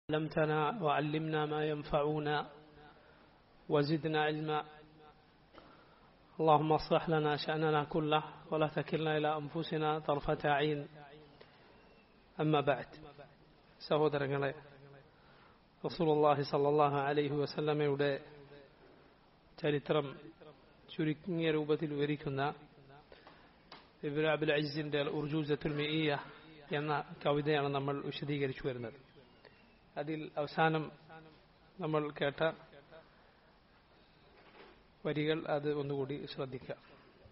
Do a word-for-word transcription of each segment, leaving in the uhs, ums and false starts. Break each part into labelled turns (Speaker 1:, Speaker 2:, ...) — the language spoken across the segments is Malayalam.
Speaker 1: علمتنا وعلمنا ما ينفعنا وزدنا علما اللهم اصلح لنا شأننا كله ولا تكلنا إلى أنفسنا طرفة عين أما بعد സഹോദരങ്ങളെ റസൂലുള്ളാഹി സ്വല്ലല്ലാഹു അലൈഹി വസല്ലമയുടെ ചരിത്രം ചുരുങ്ങിയ രൂപത്തിൽ വിവരിക്കുന്ന ഇബ്നു അബ്ദുൽ അസീസിന്റെ ഉർജൂസത്തുൽ മിഇയ്യ എന്ന കവിതയാണ് നമ്മൾ വിശദീകരിച്ചു വരുന്നത്. അതിൽ അവസാനം നമ്മൾ കേട്ട വരികൾ അത് ഒന്നുകൂടി ശ്രദ്ധിക്കാം.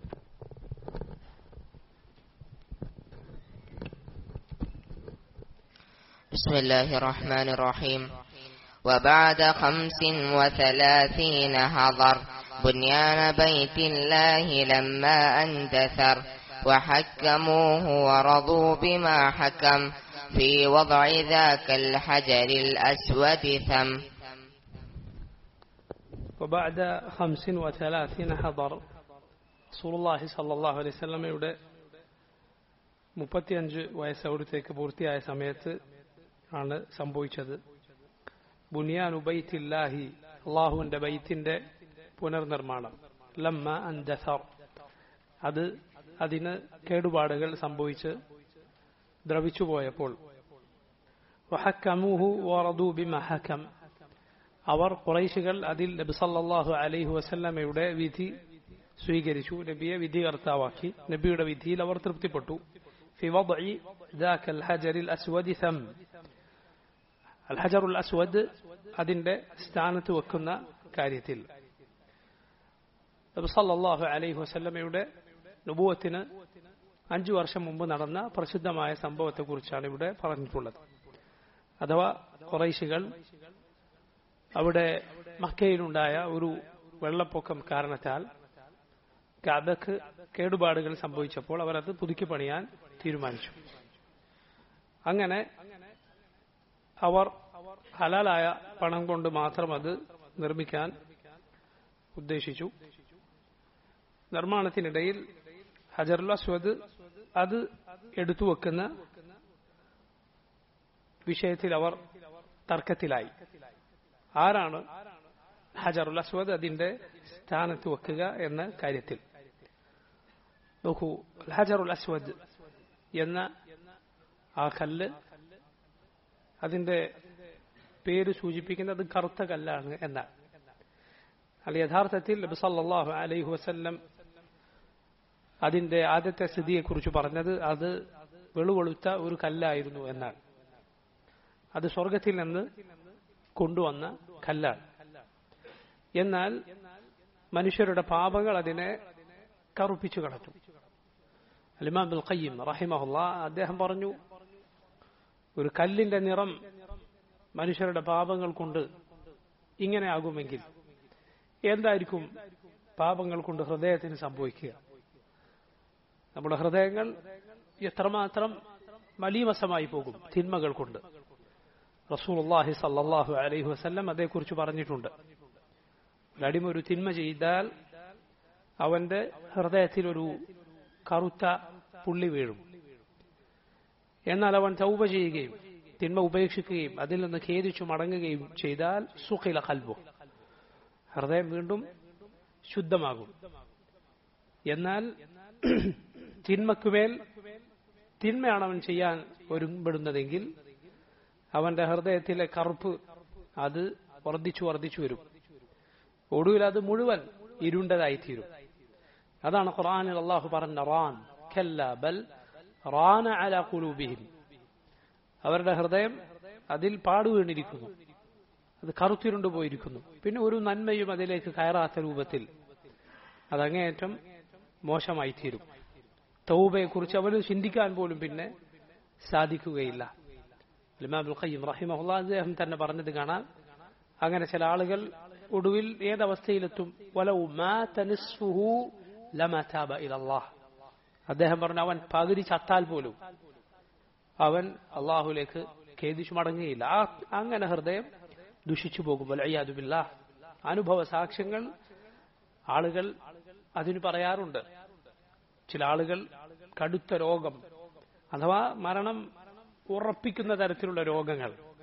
Speaker 2: بسم الله الرحمن الرحيم. وبعد خمس وثلاثين حضر بنيان بيت الله لما اندثر وحكموه ورضوا بما حكم في وضع ذاك الحجر الأسود ثم.
Speaker 1: وبعد خمس وثلاثين حضر رسول الله صلى الله عليه وسلم യുടെ മുപ്പത്തിയഞ്ച് വയസ്സ് അവിടത്തേക്ക് പൂർത്തിയായ സമയത്ത് ആണ് സംഭവിച്ചത്. ബുനിയാനു ബൈത്തില്ലാഹി, അല്ലാഹുവിന്റെ ബൈത്തിന്റെ പുനർനിർമ്മാണം. ലമ്മ അൻദസർ, അത് അതിന് കേടുപാടുകൾ സംഭവിച്ച് ദ്രവിച്ചു പോയപ്പോൾ. വഹക്കമൂഹു വറദൂ ബിമാ ഹകം, അവർ ഖുറൈശികൾ അതിൽ നബി സല്ലല്ലാഹു അലൈഹി വസല്ലമയുടെ വിധി സ്വീകരിച്ചു, നബിയെ വിധികർത്താവാക്കി, നബിയുടെ വിധിയിൽ അവർ തൃപ്തിപ്പെട്ടു. ഫി വദ്ഇ ദാകൽ ഹജറിൽ അസ്വദി സം, അൽ ഹജറുൽ അസ്വദ് അതിന്റെ സ്ഥാനത്ത് വെക്കുന്ന കാര്യത്തിൽ. നബി സല്ലല്ലാഹു അലൈഹി വസല്ലമയുടെ നുബുവത്തിന് അഞ്ചു വർഷം മുമ്പ് നടന്ന പ്രസിദ്ധമായ സംഭവത്തെക്കുറിച്ചാണ് ഇവിടെ പറഞ്ഞിട്ടുള്ളത്. അഥവാ ഖുറൈശികൾ അവിടെ മക്കയിലുണ്ടായ ഒരു വെള്ളപ്പൊക്കം കാരണത്താൽ കഅബക്ക് കേടുപാടുകൾ സംഭവിച്ചപ്പോൾ അവർ അത് പുതുക്കി പണിയാൻ തീരുമാനിച്ചു. അങ്ങനെ അവർ ഹലാലായ പണം കൊണ്ട് മാത്രം അത് നിർമ്മിക്കാൻ ഉദ്ദേശിച്ചു. നിർമ്മാണത്തിനിടയിൽ ഹജറുൽ അസ്വദ് അത് എടുത്തു വെക്കുന്ന വിഷയത്തിൽ അവർ തർക്കത്തിലായി. ആരാണ് ഹജറുൽ അസ്വദ് അതിന്റെ സ്ഥാനത്ത് വെക്കുക എന്ന കാര്യത്തിൽ. നോക്കൂ, ഹജറുൽ അസ്വദ് എന്ന ആ കല്ല്, അതിന്റെ പേര് സൂചിപ്പിക്കുന്നത് കറുത്ത കല്ലാണ് എന്നാണ്. അല്ല, യഥാർത്ഥത്തിൽ നബി സല്ലല്ലാഹു അലൈഹി വസല്ലം അതിന്റെ ആദ്യത്തെ സ്ഥിതിയെക്കുറിച്ച് പറഞ്ഞത് അത് വെളുവെളുത്ത ഒരു കല്ലായിരുന്നു എന്നാണ്. അത് സ്വർഗത്തിൽ നിന്ന് കൊണ്ടുവന്ന കല്ലാണ്. എന്നാൽ മനുഷ്യരുടെ പാപങ്ങൾ അതിനെ കറുപ്പിച്ചു കളഞ്ഞു. ഇമാം ഇബ്നുൽ ഖയ്യിം റഹിമഹുല്ലാഹ് അദ്ദേഹം പറഞ്ഞു, ഒരു കല്ലിന്റെ നിറം മനുഷ്യരുടെ പാപങ്ങൾ കൊണ്ട് ഇങ്ങനെ ആകുമെങ്കിൽ എന്തായിരിക്കും പാപങ്ങൾ കൊണ്ട് ഹൃദയത്തിന് സംഭവിക്കുക? നമ്മുടെ ഹൃദയങ്ങൾ എത്രമാത്രം മലീമസമായി പോകും തിന്മകൾ കൊണ്ട്. റസൂലുള്ളാഹി സ്വല്ലല്ലാഹു അലൈഹി വസല്ലം അതേക്കുറിച്ച് പറഞ്ഞിട്ടുണ്ട്. അടിമ ഒരു തിന്മ ചെയ്താൽ അവന്റെ ഹൃദയത്തിൽ ഒരു കറുത്ത പുള്ളി വീഴും. എന്നാൽ അവൻ തൗബ ചെയ്യുകയും തിന്മ ഉപേക്ഷിക്കുകയും അതിൽ നിന്ന് ഖേദിച്ചു മടങ്ങുകയും ചെയ്താൽ സുഖില ഖൽബു, ഹൃദയം വീണ്ടും ശുദ്ധമാകും. എന്നാൽ തിന്മക്കുമേൽ തിന്മയാണ് അവൻ ചെയ്യാൻ ഒരുമ്പെടുന്നതെങ്കിൽ അവന്റെ ഹൃദയത്തിലെ കറുപ്പ് അത് വർദ്ധിച്ചു വർദ്ധിച്ചു വരും. ഒടുവിൽ അത് മുഴുവൻ ഇരുണ്ടതായിത്തീരും. അതാണ് ഖുർആനിൽ അല്ലാഹു പറഞ്ഞ റാൻ കല്ലാ ബൽ റാന അലാ ഖുലൂബിഹിം, അവരുടെ ഹൃദയം അതിൽ പാടുവീണിരിക്കുന്നു, അത് കറുത്തിരുണ്ടു പോയിരിക്കുന്നു. പിന്നെ ഒരു നന്മയും അതിലേക്ക് കയറാത്ത രൂപത്തിൽ അതങ്ങേയറ്റം മോശമായി തീരും. തൗബയെക്കുറിച്ച് അവന് ചിന്തിക്കാൻ പോലും പിന്നെ സാധിക്കുകയില്ല. ഇമാം ഇബ്നുൽ ഖയ്യിം റഹിമഹുല്ലാഹ് അദ്ദേഹം തന്നെ പറഞ്ഞത് കാണാം, അങ്ങനെ ചില ആളുകൾ ഒടുവിൽ ഏതവസ്ഥയിലെത്തും, വലൗ മാത നിസ്ഫുഹു ലമാ താബ ഇലല്ലാഹ്, അദ്ദേഹം പറഞ്ഞു അവൻ പകുതി ചത്താൽ പോലും അവൻ അള്ളാഹുലേക്ക് ഖേദിച്ചു മടങ്ങുകയില്ല. ആ അങ്ങനെ ഹൃദയം ദുഷിച്ചു പോകും. വൽഇയാദു ബില്ലാഹ്. അനുഭവ സാക്ഷ്യങ്ങൾ ആളുകൾ അതിന് പറയാറുണ്ട്. ചില ആളുകൾ കടുത്ത രോഗം അഥവാ മരണം ഉറപ്പിക്കുന്ന തരത്തിലുള്ള രോഗങ്ങൾ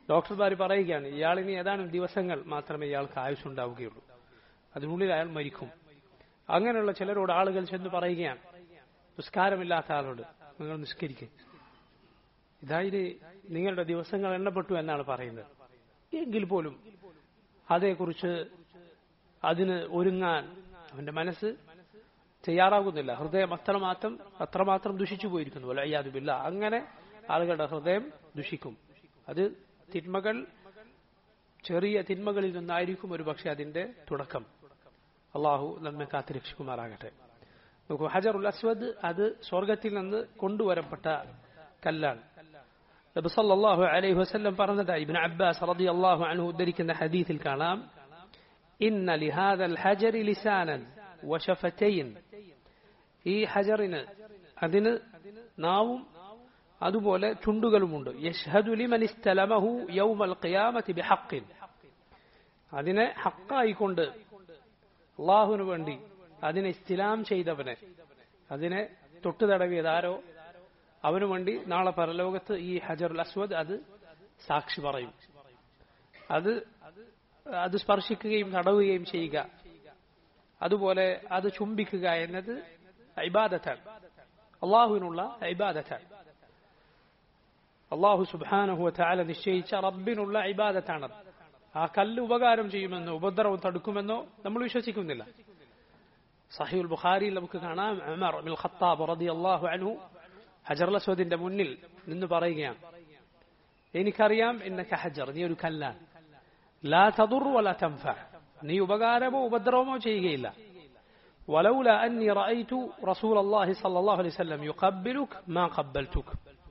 Speaker 1: ഡോക്ടർമാർ പറയുകയാണ് ഇയാളിന് ഏതാനും ദിവസങ്ങൾ മാത്രമേ ഇയാൾക്ക് ആയുസ്സുണ്ടാവുകയുള്ളൂ, അതിനുള്ളിൽ അയാൾ മരിക്കും. അങ്ങനെയുള്ള ചിലരോട് ആളുകൾ ചെന്ന് പറയുകയാണ്, നിസ്കാരമില്ലാത്ത ആളോട് നിങ്ങൾ നിസ്കരിക്കുക, ഇതായത് നിങ്ങളുടെ ദിവസങ്ങൾ എണ്ണപ്പെട്ടു എന്നാണ് പറയുന്നത്. എങ്കിൽ പോലും അതേക്കുറിച്ച് അതിന് ഒരുങ്ങാൻ അവന്റെ മനസ്സ് തയ്യാറാകുന്നില്ല. ഹൃദയം അത്രമാത്രം അത്രമാത്രം ദുഷിച്ചു പോയിരിക്കുന്നു. വലയ്യാദുബില്ല, അങ്ങനെ ആളുകളുടെ ഹൃദയം ദുഷിക്കും. അത് തിന്മകൾ, ചെറിയ തിന്മകളിൽ നിന്നായിരിക്കും ഒരു പക്ഷെ അതിന്റെ തുടക്കം. അള്ളാഹു നമ്മെ കാത്തുരക്ഷിക്കുമാറാകട്ടെ. നോക്കൂ, ഹജറുൽ അസ്വദ് അത് സ്വർഗത്തിൽ നിന്ന് കൊണ്ടുവരപ്പെട്ട കല്ലാണ്. നബി സല്ലല്ലാഹു അലൈഹി വസല്ലം പറഞ്ഞതായി ഇബ്നു അബ്ബാസ് റളിയല്ലാഹു അൻഹു ഉദ്ധരിക്കുന്ന ഹദീസിൽ കാണാം, ഇന്ന ലിഹാദൽ ഹജരി ലിസാനൻ വശഫതൈൻ, ഈ ഹജറിന് അതിന് നാവും അതുപോലെ ചുണ്ടുകളുമുണ്ട്. യശ്ഹദു ലിമൻ ഇസ്തലമഹു യൗമൽ ഖിയാമത്തി ബിഹഖ്ഖിൻ, അതിനെ ഹഖായിക്കൊണ്ട് അല്ലാഹുവിനു വേണ്ടി അതിനെ ഇസ്തിലാം ചെയ്തവനെ, അതിനെ തൊട്ടു തടവിയതാരോ അവനു വേണ്ടി നാളെ പരലോകത്ത് ഈ ഹജറുൽ അസ്വദ് അത് സാക്ഷി പറയും. അത് അത് സ്പർശിക്കുകയും തടവുകയും ചെയ്യുക, അതുപോലെ അത് ചുംബിക്കുക എന്നത് ഇബാദത്താണ്, അള്ളാഹുവിനുള്ള ഇബാദത്താണ്. അള്ളാഹു സുബ്ഹാനഹു വതആല നിശ്ചയിച്ച റബ്ബിനുള്ള ഇബാദത്താണ്. ആ കല്ല് ഉപകാരം ചെയ്യുമെന്നോ ഉപദ്രവം തടുക്കുമെന്നോ നമ്മൾ വിശ്വസിക്കുന്നില്ല. സഹീഹുൽ ബുഖാരിയിൽ നമുക്ക് കാണാം, ഉമർ ഇബ്നുൽ ഖത്താബ് റളിയല്ലാഹു അൻഹു ഹജറുൽ അസ്വദിന്റെ മുന്നിൽ നിന്ന് പറയുകയാണ്, എനിക്കറിയാം ഇന്നക ഹജർ, നീ ഒരു കല്ലാണ്, ലാ തദുർ വലാ തൻഫഅ, നീ ഉപകാരമോ ഉപദ്രവമോ ചെയ്യുകയില്ല. വലൗല അന്നി റഅയ്തു റസൂലല്ലാഹി സ്വല്ലല്ലാഹു അലൈഹി വസല്ലം യുഖബ്ബിലുക മാ ഖബ്ബൽതുക.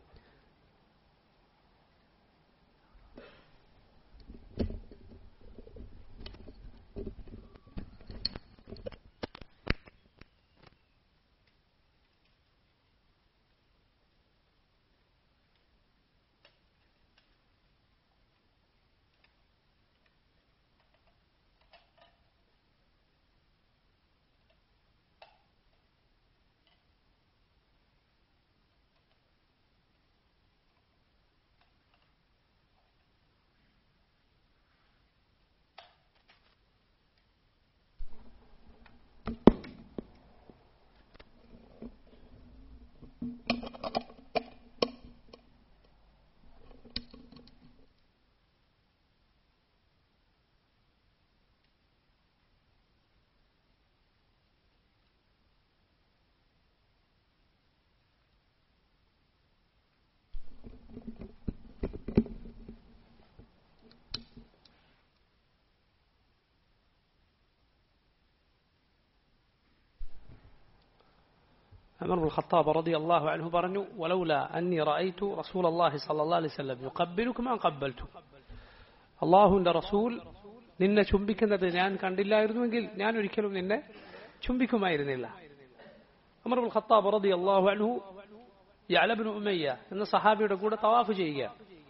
Speaker 1: ഉമർ ഇബ്നുൽ ഖത്താബ് റളിയല്ലാഹു അൻഹു പറഞ്ഞു, വലൗല അന്നി റഅയ്തു റസൂലല്ലാഹി സ്വല്ലല്ലാഹു അലൈഹി വസല്ലം യുഖബ്ബിലുക മാ ഖബ്ബൽതു, അല്ലാഹുവിന്റെ റസൂൽ നിന്നെ ചുംബിക്കുന്നത് ഞാൻ കണ്ടില്ലായിരുന്നുവെങ്കിൽ ഞാൻ ഒരിക്കലും നിന്നെ ചുംബിക്കുമായിരുന്നില്ല. ഉമർ ഇബ്നുൽ ഖത്താബ് റളിയല്ലാഹു അൻഹു യഅല ഇബ്നു ഉമയ്യ എന്ന സഹാബിയുടെ കൂടെ തവാഫ് ചെയ്യുക.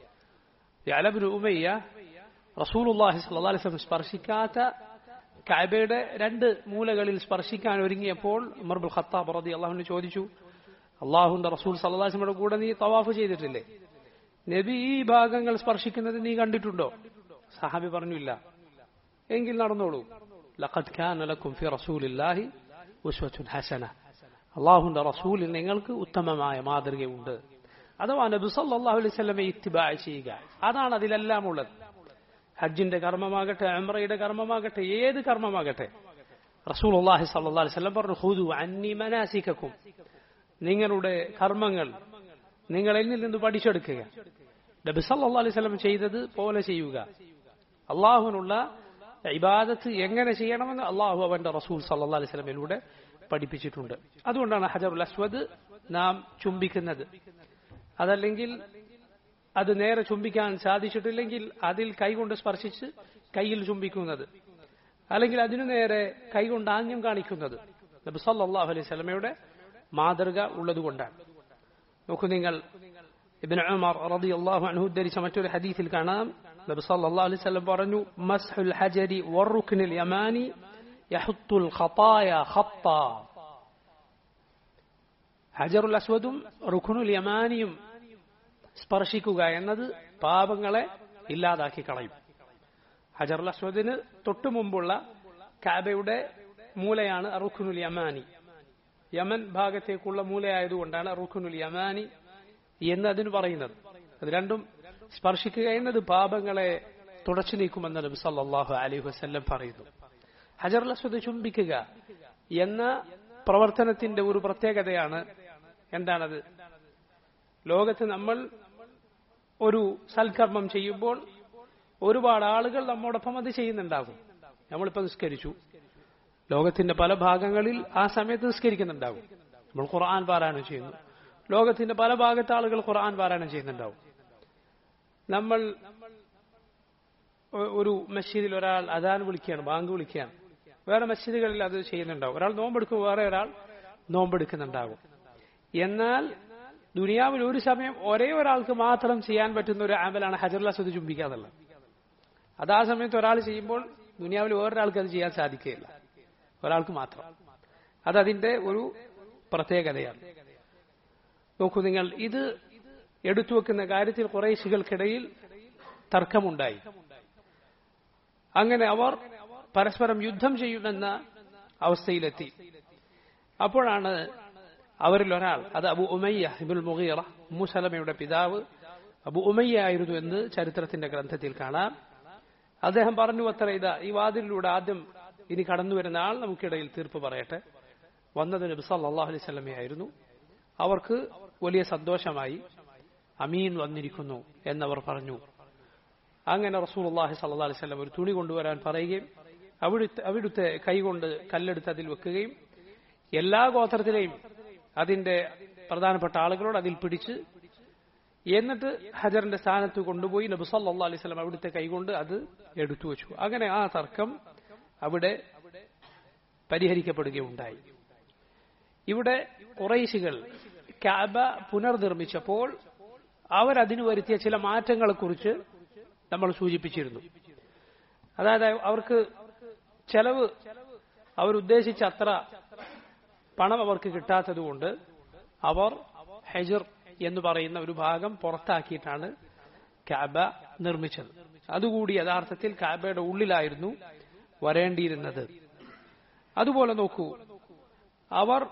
Speaker 1: യഅല ഇബ്നു ഉമയ്യ റസൂലുള്ളാഹി സ്വല്ലല്ലാഹു അലൈഹി വസല്ലം സ്പർശിക്കാത്ത കഅബയുടെ രണ്ട് മൂലകളിൽ സ്പർശിക്കാൻ ഒരുങ്ങിയപ്പോൾ ഉമർ ഇബ്നുൽ ഖത്താബ് റളിയല്ലാഹു അൻഹു ചോദിച്ചു, അല്ലാഹുവിന്റെ റസൂൽ സ്വല്ലല്ലാഹു അലൈഹി വസല്ലമയുടെ കൂടെ നീ തവാഫ് ചെയ്തിട്ടില്ലേ? നബി ഈ ഭാഗങ്ങൾ സ്പർശിക്കുന്നത് നീ കണ്ടിട്ടുണ്ടോ? സഹാബി പറഞ്ഞു, ഇല്ല. എങ്കിൽ നടന്നോളൂ. ലഖദ് കാന ലക്കും ഫി റസൂലില്ലാഹി ഉസ്വത്തുൻ ഹസന, അല്ലാഹുവിന്റെ റസൂലിൽ നിങ്ങൾക്ക് ഉത്തമമായ മാതൃകയുണ്ട്. അഥവാ നബി സല്ലല്ലാഹു അലൈഹി വസല്ലമയെ ഇത്തിബാ ചെയ്യുക, അതാണ് അതിലെല്ലാം ഉള്ളത്. ഹജ്ജിന്റെ കർമ്മമാകട്ടെ, ഉംറയുടെ കർമ്മമാകട്ടെ, ഏത് കർമ്മമാകട്ടെ, റസൂലുള്ളാഹി സ്വല്ലല്ലാഹു അലൈഹി വസല്ലം പറഞ്ഞു, ഖുദു അന്നി മനാസികക്കും, നിങ്ങളുടെ കർമ്മങ്ങൾ നിങ്ങൾ എന്നിൽ നിന്ന് പഠിച്ചെടുക്കുക. നബി സല്ലല്ലാഹു അലൈഹി വസല്ലം ചെയ്തത് പോലെ ചെയ്യുക. അള്ളാഹുവിനുള്ള ഇബാദത്ത് എങ്ങനെ ചെയ്യണമെന്ന് അള്ളാഹു അവന്റെ റസൂൽ സല്ലല്ലാഹു അലൈഹി വസല്ലമയിലൂടെ പഠിപ്പിച്ചിട്ടുണ്ട്. അതുകൊണ്ടാണ് ഹജറുൽ അസ്വദ് നാം ചുംബിക്കുന്നത്. അതല്ലെങ്കിൽ അത് നേരെ ചുംബിക്കാൻ സാധിച്ചിട്ടില്ലെങ്കിൽ അതിൽ കൈകൊണ്ട് സ്പർശിച്ച് കയ്യിൽ ചുംബിക്കുന്നത്, അല്ലെങ്കിൽ അതിനു നേരെ കൈകൊണ്ട് ആംഗ്യം കാണിക്കുന്നത് നബി സല്ലല്ലാഹു അലൈഹി വസല്ലമയുടെ മാതൃക ഉള്ളതുകൊണ്ടാണ്. നോക്കൂ നിങ്ങൾ, ഇബ്നു ഉമർ റളിയല്ലാഹു അൻഹു ഉദ്ധരിച്ച മറ്റൊരു ഹദീസിൽ കാണാം, നബി സല്ലല്ലാഹു അലൈഹി വസല്ലം പറഞ്ഞു, മസ്ഹുൽ ഹജരി വറുക്നിൽ യമാനി യഹുത്തുൽ ഖതായ ഖത്താ, ഹജറുൽ അസ്വദും റുക്നുൽ യമാനിയും സ്പർശിക്കുക എന്നത് പാപങ്ങളെ ഇല്ലാതാക്കി കളയും. ഹജറുൽ അസ്വദിന് തൊട്ടു മുമ്പുള്ള കഅബയുടെ മൂലയാണ് റുക്നുൽ യമാനി. യമൻ ഭാഗത്തേക്കുള്ള മൂലയായതുകൊണ്ടാണ് റുക്നുൽ യമാനി എന്ന് അതിന് പറയുന്നത്. അത് രണ്ടും സ്പർശിക്കുക എന്നത് പാപങ്ങളെ തുടച്ചു നീക്കുമെന്ന് നബി സല്ലല്ലാഹു അലൈഹി വസല്ലം പറയുന്നു. ഹജറുൽ അസ്വദ് ചുംബിക്കുക എന്ന പ്രവർത്തനത്തിന്റെ ഒരു പ്രത്യേകതയാണ് എന്താണത്? ലോകത്ത് നമ്മൾ ഒരു സൽക്കർമ്മം ചെയ്യുമ്പോൾ ഒരുപാട് ആളുകൾ നമ്മോടൊപ്പം അത് ചെയ്യുന്നുണ്ടാകും. നമ്മളിപ്പോൾ നിസ്കരിച്ചു, ലോകത്തിന്റെ പല ഭാഗങ്ങളിൽ ആ സമയത്ത് നിസ്കരിക്കുന്നുണ്ടാകും. നമ്മൾ ഖുർആൻ പാരായണം ചെയ്യുന്നു, ലോകത്തിന്റെ പല ഭാഗത്ത് ആളുകൾ ഖുർആൻ പാരായണം ചെയ്യുന്നുണ്ടാവും. നമ്മൾ ഒരു മസ്ജിദിൽ ഒരാൾ അദാൻ വിളിക്കുകയാണ്, ബാങ്ക് വിളിക്കുകയാണ്, വേറെ മസ്ജിദുകളിൽ അത് ചെയ്യുന്നുണ്ടാവും. ഒരാൾ നോമ്പെടുക്കും, വേറെ ഒരാൾ നോമ്പെടുക്കുന്നുണ്ടാകും. എന്നാൽ ദുനിയാവിൽ ഒരു സമയം ഒരേ ഒരാൾക്ക് മാത്രം ചെയ്യാൻ പറ്റുന്ന ഒരു അമലാണ് ഹജറുൽ അസ്വദ് ചുംബിക്കുക എന്നുള്ളത്. അത് ആ സമയത്ത് ഒരാൾ ചെയ്യുമ്പോൾ ദുനിയാവിൽ വേറൊരാൾക്ക് അത് ചെയ്യാൻ സാധിക്കുകയില്ല, ഒരാൾക്ക് മാത്രം. അതതിന്റെ ഒരു പ്രത്യേകതയാണ്. നോക്കൂ നിങ്ങൾ, ഇത് എടുത്തു വെക്കുന്ന കാര്യത്തിൽ ഖുറൈശികൾക്കിടയിൽ തർക്കമുണ്ടായി. അങ്ങനെ അവർ പരസ്പരം യുദ്ധം ചെയ്യുമെന്ന അവസ്ഥയിലെത്തി. അപ്പോഴാണ് അവരിൽ ഒരാൾ, അത് Abu Umayya Ibnul Mughira, Ummu സലമയുടെ പിതാവ് അബു ഉമയ്യ ആയിരുന്നു എന്ന് ചരിത്രത്തിന്റെ ഗ്രന്ഥത്തിൽ കാണാം. അദ്ദേഹം പറഞ്ഞു അത്ര, ഇതാ ഈ വാതിലിലൂടെ ആദ്യം ഇനി കടന്നു വരുന്ന ആൾ നമുക്കിടയിൽ തീർപ്പ് പറയട്ടെ. വന്നത് നബി സല്ലല്ലാഹു അലൈഹി വസല്ലമയായിരുന്നു. അവർക്ക് വലിയ സന്തോഷമായി. അമീൻ വന്നിരിക്കുന്നു എന്നവർ പറഞ്ഞു. അങ്ങനെ റസൂലുള്ളാഹി സ്വല്ലല്ലാഹു അലൈഹി വസല്ലം ഒരു തുണി കൊണ്ടുവരാൻ പറയുകയും അവിടുത്തെ അവിടുത്തെ കൈകൊണ്ട് കല്ലെടുത്ത് അതിൽ വെക്കുകയും എല്ലാ ഗോത്രത്തിലെയും അതിന്റെ പ്രധാനപ്പെട്ട ആളുകളോട് അതിൽ പിടിച്ച് എന്നിട്ട് ഹജറിന്റെ സ്ഥാനത്ത് കൊണ്ടുപോയി നബി സല്ലല്ലാഹു അലൈഹി വസല്ലം അവിടുത്തെ കൈകൊണ്ട് അത് എടുത്തു വെച്ചു. അങ്ങനെ ആ തർക്കം അവിടെ പരിഹരിക്കപ്പെടുകയുണ്ടായി. ഇവിടെ ഖുറൈശികൾ കഅബ പുനർനിർമ്മിച്ചപ്പോൾ അവരതിന് വരുത്തിയ ചില മാറ്റങ്ങളെക്കുറിച്ച് നമ്മൾ സൂചിപ്പിച്ചിരുന്നു. അതായത് അവർക്ക് ചെലവ് അവരുദ്ദേശിച്ച അത്ര പണം അവർക്ക് കിട്ടാത്തതുകൊണ്ട് അവർ ഹജർ എന്ന് പറയുന്ന ഒരു ഭാഗം പുറത്താക്കിയിട്ടാണ് കഅബ നിർമ്മിച്ചത്. അതുകൂടി യഥാർത്ഥത്തിൽ കഅബയുടെ ഉള്ളിലായിരുന്നു വരേണ്ടിയിരുന്നത്. അതുപോലെ നോക്കൂ, അവർ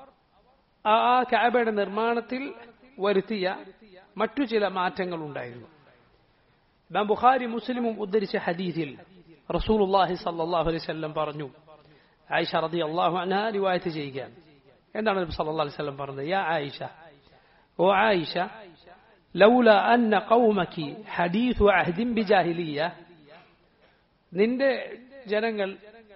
Speaker 1: ആ കഅബയുടെ നിർമ്മാണത്തിൽ വരുത്തിയ മറ്റു ചില മാറ്റങ്ങൾ ഉണ്ടായിരുന്നു. ഇമാം ബുഖാരി മുസ്ലിമും ഉദ്ധരിച്ച ഹദീസിൽ റസൂലുള്ളാഹി സ്വല്ലല്ലാഹു അലൈഹി വസല്ലം പറഞ്ഞു, ആയിഷ റളിയല്ലാഹു അൻഹ റിവായത്ത് ചെയ്യുകയാണ്. എന്താണ് നബി സല്ലല്ലാഹു അലൈഹി വസല്ലം പറഞ്ഞത്? യാ ആയിഷ, ഓ ആയിഷ, ലൗല അന്ന ഖൗമകി ഹദീസു അഹ്ദിൻ ബിജാഹിലിയ്യ, നിന്റെ ജനങ്ങൾ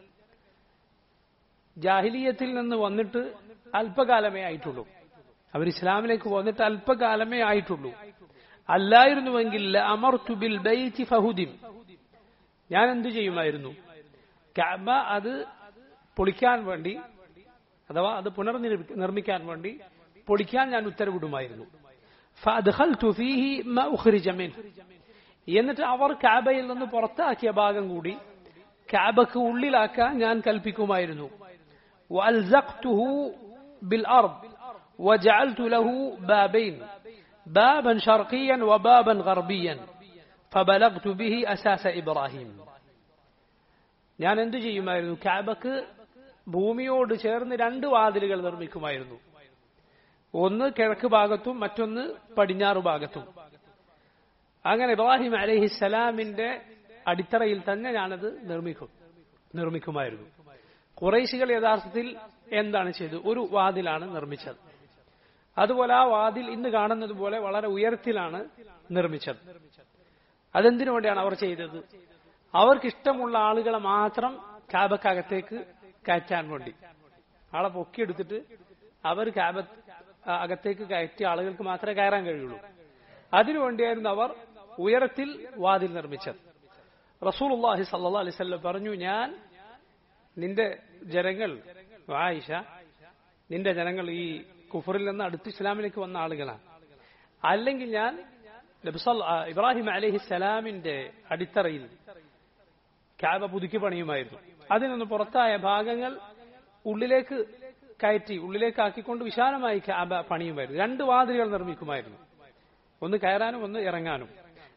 Speaker 1: ജാഹിലിയത്തിൽ നിന്ന് വന്നിട്ട് അല്പകാലമേ ആയിട്ടുള്ളൂ, അവർ ഇസ്ലാമിലേക്ക് വന്നിട്ട് അല്പകാലമേ ആയിട്ടുള്ളൂ. അല്ലായിരുന്നുവെങ്കിൽ അമർതു ബിൽ ബൈതി ഫഹുദിം, ഞാൻ എന്തു ചെയ്യുമായിരുന്നു? കഅബ അത് പൊളിക്കാൻ വേണ്ടി, അഥവാ അത് പുനർനിർമ്മിക്കാൻ വേണ്ടി പൊളിക്കാൻ ഞാൻ ഉത്തരവിടുമായിരുന്നു. ഫഅദ്ഖൽതു ഫീഹി മാ ഉഖ്രിജ മിൻഹു, എന്നിട്ട് അവർ കഅബയിൽ നിന്ന് പുറത്താക്കിയ ഭാഗം കൂടി കഅബക്ക് ഉള്ളിലാക്കാൻ ഞാൻ കൽപ്പിക്കുമായിരുന്നു. വഅൽസഖ്തുഹു ബിൽ അർദ് വജഅൽതു ലഹു ബാബൈൻ, ബാബൻ ശർഖിയൻ വബാബൻ ഗർബിയൻ ഫബലഗ്തു ബിഹി അസാസ ഇബ്രാഹിം. ഞാൻ എന്തു ചെയ്യുമായിരുന്നു? കഅബക്ക് ഭൂമിയോട് ചേർന്ന് രണ്ട് വാതിലുകൾ നിർമ്മിക്കുമായിരുന്നു. ഒന്ന് കിഴക്ക് ഭാഗത്തും മറ്റൊന്ന് പടിഞ്ഞാറ് ഭാഗത്തും. അങ്ങനെ ഇബ്രാഹിം അലൈഹിസ്സലാമിന്റെ അടിത്തറയിൽ തന്നെ ഞാനത് നിർമ്മിക്കും നിർമ്മിക്കുമായിരുന്നു. ഖുറൈശികൾ യഥാർത്ഥത്തിൽ എന്താണ് ചെയ്തത്? ഒരു വാതിലാണ് നിർമ്മിച്ചത്. അതുപോലെ ആ വാതിൽ ഇന്ന് കാണുന്നത് പോലെ വളരെ ഉയരത്തിലാണ് നിർമ്മിച്ചത്. അതെന്തിനു വേണ്ടിയാണ് അവർ ചെയ്തത്? അവർക്കിഷ്ടമുള്ള ആളുകളെ മാത്രം കാബക്കകത്തേക്ക് കയറ്റാൻ വേണ്ടി. ആളെ പൊക്കിയെടുത്തിട്ട് അവർ കാബ അകത്തേക്ക് കയറ്റിയ ആളുകൾക്ക് മാത്രമേ കയറാൻ കഴിയുള്ളൂ. അതിനുവേണ്ടിയായിരുന്നു അവർ ഉയരത്തിൽ വാതിൽ നിർമ്മിച്ചത്. റസൂലുള്ളാഹി സ്വല്ലല്ലാഹു അലൈഹി വസല്ലം പറഞ്ഞു, ഞാൻ നിന്റെ ജനങ്ങൾ, ആയിഷ, നിന്റെ ജനങ്ങൾ ഈ കുഫറിൽ നിന്ന് അടുത്ത് ഇസ്ലാമിലേക്ക് വന്ന ആളുകളാണ്. അല്ലെങ്കിൽ ഞാൻ ഇബ്രാഹിം അലൈഹിസ്സലാമിന്റെ അടിത്തറയിൽ കഅബ പുതുക്കി പണിയുമായിരുന്നു. അതിൽ നിന്ന് പുറത്തായ ഭാഗങ്ങൾ ഉള്ളിലേക്ക് കയറ്റി ഉള്ളിലേക്ക് ആക്കിക്കൊണ്ട് വിശാലമായി കഅബ പണിയുമായിരുന്നു. രണ്ട് വാതിലുകൾ നിർമ്മിക്കുമായിരുന്നു, ഒന്ന് കയറാനും ഒന്ന് ഇറങ്ങാനും.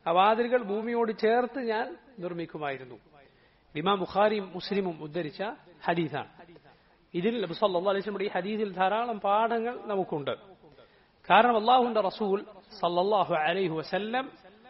Speaker 1: ആ വാതിലുകൾ ഭൂമിയോട് ചേർത്ത് ഞാൻ നിർമ്മിക്കുമായിരുന്നു. ഇമാം ബുഖാരിയും മുസ്ലിമും ഉദ്ധരിച്ച ഹദീസാണ്. ഇതിൽ നബി സല്ലല്ലാഹു അലൈഹി വസല്ലം ഈ ഹദീസിൽ ധാരാളം പാഠങ്ങൾ നമുക്കുണ്ട്. കാരണം അല്ലാഹുവിന്റെ റസൂൽ സല്ലല്ലാഹു അലൈഹി വസല്ലം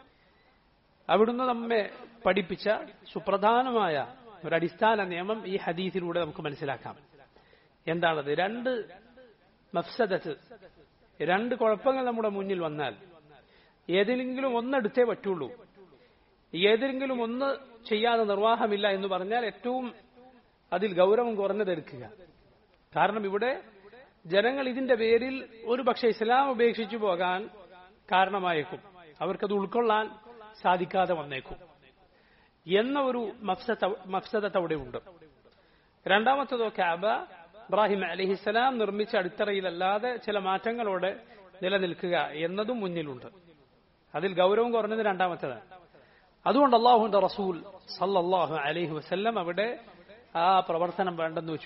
Speaker 1: അവിടുന്ന് നമ്മെ പഠിപ്പിച്ച സുപ്രധാനമായ ഒരു അടിസ്ഥാന നിയമം ഈ ഹദീസിലൂടെ നമുക്ക് മനസ്സിലാക്കാം. എന്താണത്? രണ്ട് മഫ്സദത്ത്, രണ്ട് കുഴപ്പങ്ങൾ നമ്മുടെ മുന്നിൽ വന്നാൽ ഏതെങ്കിലും ഒന്നെടുത്തേ പറ്റുള്ളൂ. ഏതെങ്കിലും ഒന്ന് ചെയ്യാതെ നിർവാഹമില്ല എന്ന് പറഞ്ഞാൽ ഏറ്റവും അതിൽ ഗൗരവം കുറഞ്ഞതെടുക്കുക. കാരണം ഇവിടെ ജനങ്ങൾ ഇതിന്റെ പേരിൽ ഒരു പക്ഷേ ഇസ്ലാം ഉപേക്ഷിച്ചു പോകാൻ കാരണമായേക്കും, അവർക്കത് ഉൾക്കൊള്ളാൻ സാധിക്കാതെ വന്നേക്കും എന്ന ഒരു മഫ്സദത്ത് അവിടെ ഉണ്ട്. രണ്ടാമത്തതോ കഅബ ഇബ്രാഹിം അലൈഹിസ്സലാം നിർമ്മിച്ച അടിത്തറയിലല്ലാതെ ചില മാറ്റങ്ങളോടെ നിലനിൽക്കുക എന്നതും മുന്നിലുണ്ട്. അതിൽ ഗൗരവം കുറഞ്ഞത് രണ്ടാമത്തേതാണ്. അതുകൊണ്ട് അല്ലാഹുവിന്റെ റസൂൽ സല്ലല്ലാഹു അലൈഹി വസല്ലം അവിടെ ആ പ്രവർത്തനം വേണ്ടെന്ന് വെച്ചു.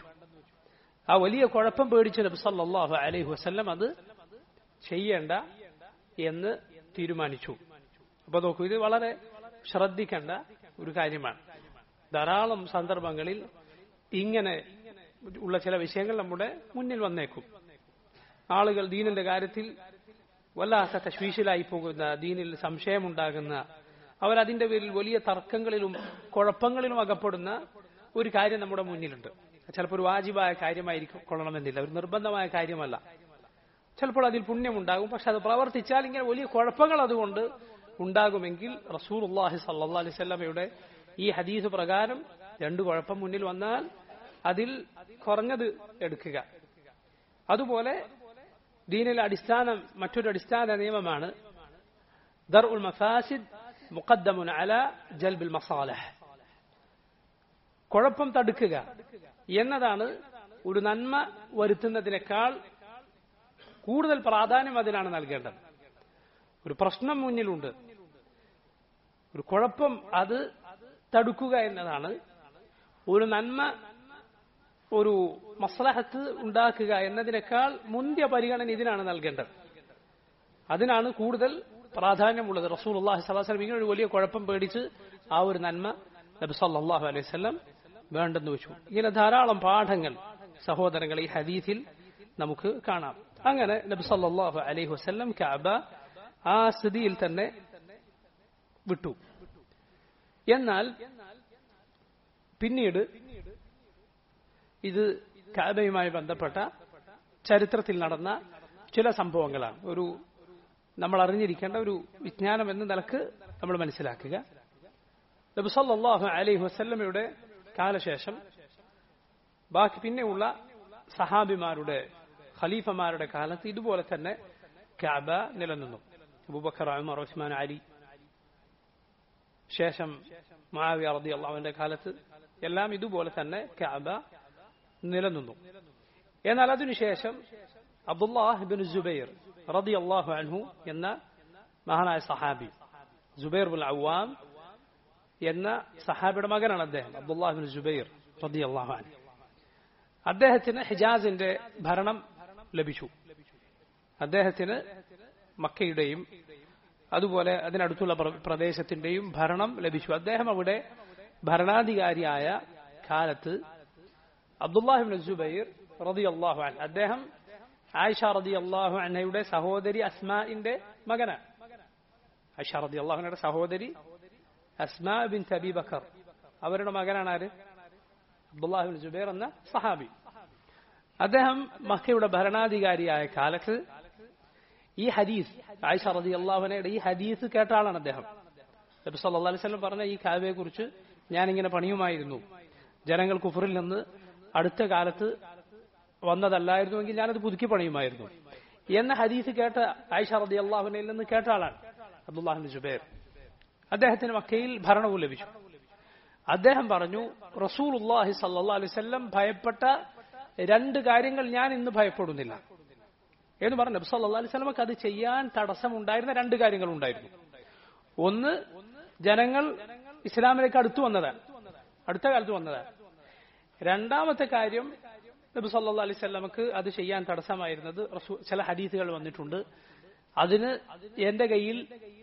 Speaker 1: ആ വലിയ കുഴപ്പം പേടിച്ച നബി സല്ലല്ലാഹു അലൈഹി വസല്ലം അത് ചെയ്യേണ്ട എന്ന് തീരുമാനിച്ചു. അപ്പൊ നോക്കൂ, ഇത് വളരെ ശ്രദ്ധിക്കേണ്ട ഒരു കാര്യമാണ്. ധാരാളം സന്ദർഭങ്ങളിൽ ഇങ്ങനെ ഉള്ള ചില വിഷയങ്ങൾ നമ്മുടെ മുന്നിൽ വന്നേക്കും. ആളുകൾ ദീനിന്റെ കാര്യത്തിൽ വല്ലാത്ത തശ്വീഷിലായി പോകുന്ന, ദീനിൽ സംശയമുണ്ടാകുന്ന, അവരതിന്റെ പേരിൽ വലിയ തർക്കങ്ങളിലും കുഴപ്പങ്ങളിലും അകപ്പെടുന്ന ഒരു കാര്യം നമ്മുടെ മുന്നിലുണ്ട്. ചിലപ്പോൾ ഒരു വാജിബായ കാര്യമായിരിക്കും കൊള്ളണമെന്നില്ല, ഒരു നിർബന്ധമായ കാര്യമല്ല. ചിലപ്പോൾ അതിൽ പുണ്യമുണ്ടാകും, പക്ഷെ അത് പ്രവർത്തിച്ചാൽ ഇങ്ങനെ വലിയ കുഴപ്പങ്ങൾ അതുകൊണ്ട് ഉണ്ടാകുമെങ്കിൽ റസൂലുള്ളാഹി സ്വല്ലല്ലാഹു അലൈഹി വസല്ലമയുടെ ഈ ഹദീസ് പ്രകാരം രണ്ട് കുഴപ്പം മുന്നിൽ വന്നാൽ അതിൽ കുറഞ്ഞത് എടുക്കുക. അതുപോലെ ദീനിലെ അടിസ്ഥാനം, മറ്റൊരു അടിസ്ഥാന നിയമമാണ് ദർഉൽ മഫാസിദ് മുഖദ്ദമുൻ അലാ ജൽബിൽ മസാലിഹ്. കുഴപ്പം തടുക്കുക എന്നതാണ് ഒരു നന്മ വരുത്തുന്നതിനേക്കാൾ കൂടുതൽ പ്രാധാന്യം അതിനാണ് നൽകേണ്ടത്. ഒരു പ്രശ്നം മുന്നിലുണ്ട്, ഒരു കുഴപ്പം, അത് തടുക്കുക എന്നതാണ് ഒരു നന്മ, ഒരു മസ്ലഹത്ത് ഉണ്ടാക്കുക എന്നതിനേക്കാൾ മുന്തിയ പരിഗണന ഇതിനാണ് നൽകേണ്ടത്. അതിനാണ് കൂടുതൽ പ്രാധാന്യമുള്ളത്. റസൂലുള്ളാഹി സ്വല്ലല്ലാഹു അലൈഹി വസല്ലം ഇങ്ങനെ ഒരു വലിയ കുഴപ്പം പേടിച്ച് ആ ഒരു നന്മ നബി സല്ലല്ലാഹു അലൈഹി വസല്ലം വേണ്ടെന്ന് വെച്ചു. ഇങ്ങനെ ധാരാളം പാഠങ്ങൾ സഹോദരങ്ങൾ ഈ ഹദീസിൽ നമുക്ക് കാണാം. അങ്ങനെ നബി സല്ലല്ലാഹു അലൈഹി വസല്ലം കഅബ ആ സ്ഥിതിയിൽ തന്നെ വിട്ടു. എന്നാൽ പിന്നീട് ഇത് കഅബയുമായി ബന്ധപ്പെട്ട ചരിത്രത്തിൽ നടന്ന ചില സംഭവങ്ങളാണ്. ഒരു നമ്മൾ അറിഞ്ഞിരിക്കേണ്ട ഒരു വിജ്ഞാനം എന്ന നിലക്ക് നമ്മൾ മനസ്സിലാക്കുക. നബി സല്ലല്ലാഹു അലൈഹി വസല്ലമയുടെ കാലശേഷം ബാക്കി പിന്നെയുള്ള സഹാബിമാരുടെ, ഖലീഫമാരുടെ കാലത്ത് ഇതുപോലെ തന്നെ കഅബ നിലനിന്നു. അബൂബക്കർ, ഉമർ, ഉസ്മാൻ, അലി, ശേഷം മുആവിയ റളിയല്ലാഹു അൻഹുവിന്റെ കാലത്ത് എല്ലാം ഇതുപോലെ തന്നെ കഅബ നിലനിന്നു. എന്നാൽ അതിനുശേഷം അബ്ദുല്ലാഹ് ഇബ്നു സുബൈർ റളിയല്ലാഹു അൻഹു എന്ന മഹാനായ സഹാബി, സുബൈർ ബിൻ അവ്വാം എന്ന സഹാബിയുടെ മകനാണ് അദ്ദേഹം, അബ്ദുല്ലാഹ് ഇബ്നു സുബൈർ റളിയല്ലാഹു അൻഹു. അദ്ദേഹത്തിന് ഹിജാസിന്റെ ഭരണം ലഭിച്ചു. അദ്ദേഹത്തിന് മക്കയുടെയും അതുപോലെ അതിനടുത്തുള്ള പ്രദേശത്തിന്റെയും ഭരണം ലഭിച്ചു. അദ്ദേഹം അവിടെ ഭരണാധികാരിയായ കാലത്ത് അബ്ദുല്ലാഹ് ഇബ്നു സുബൈർ റളിയല്ലാഹു അൻഹു, അദ്ദേഹം ആയിഷ റളിയല്ലാഹു അൻഹയുടെ സഹോദരി അസ്മാഇന്റെ മകനാണ്. ആയിഷ റളിയല്ലാഹു അൻഹയുടെ സഹോദരി അസ്മാ ബിൻത് അബീ ബക്കർ, അവരുടെ മകനാണ് ആര്? അബ്ദുല്ലാഹ് ഇബ്നു സുബൈർ എന്ന സഹാബി. അദ്ദേഹം മക്കയുടെ ഭരണാധികാരിയായ കാലത്ത് ഈ ഹദീസ്, ആയിഷ റളിയല്ലാഹു അൻഹയുടെ ഈ ഹദീസ് കേട്ട ആളാണ് അദ്ദേഹം. നബി സല്ലല്ലാഹു അലൈഹി വസല്ലം പറഞ്ഞ ഈ കഅബയെ കുറിച്ച് ഞാനിങ്ങനെ പണിയുമായിരുന്നു, ജനങ്ങൾ കുഫറിൽ നിന്ന് അടുത്ത കാലത്ത് വന്നതല്ലായിരുന്നുവെങ്കിൽ ഞാനത് പുതുക്കി പണിയുമായിരുന്നു എന്ന ഹദീസ് കേട്ട ആയിഷ റളിയല്ലാഹു അൻഹയിൽ നിന്ന് കേട്ട ആളാണ് അബ്ദുല്ലാഹ് ഇബ്നു സുബൈർ. അദ്ദേഹത്തിന് മക്കയിൽ ഭരണവും ലഭിച്ചു. അദ്ദേഹം പറഞ്ഞു, റസൂലുള്ളാഹി സ്വല്ലല്ലാഹു അലൈഹി വസല്ലം ഭയപ്പെട്ട രണ്ട് കാര്യങ്ങൾ ഞാൻ ഇന്ന് ഭയപ്പെടുന്നില്ല എന്ന് പറഞ്ഞു. നബി സല്ലല്ലാഹു അലൈഹി വസല്ലമക്ക് അത് ചെയ്യാൻ തടസ്സമുണ്ടായിരുന്ന രണ്ട് കാര്യങ്ങൾ ഉണ്ടായിരുന്നു. ഒന്ന്, ജനങ്ങൾ ഇസ്ലാമിലേക്ക് അടുത്തു വന്നതാണ്, അടുത്ത കാലത്ത് വന്നതാണ്. രണ്ടാമത്തെ കാര്യം, നബി സല്ലല്ലാഹു അലൈഹി വസല്ലമക്ക് അത് ചെയ്യാൻ തടസ്സമായിരുന്നത് ചില ഹദീസുകൾ വന്നിട്ടുണ്ട്, അതിന് എന്റെ കയ്യിൽ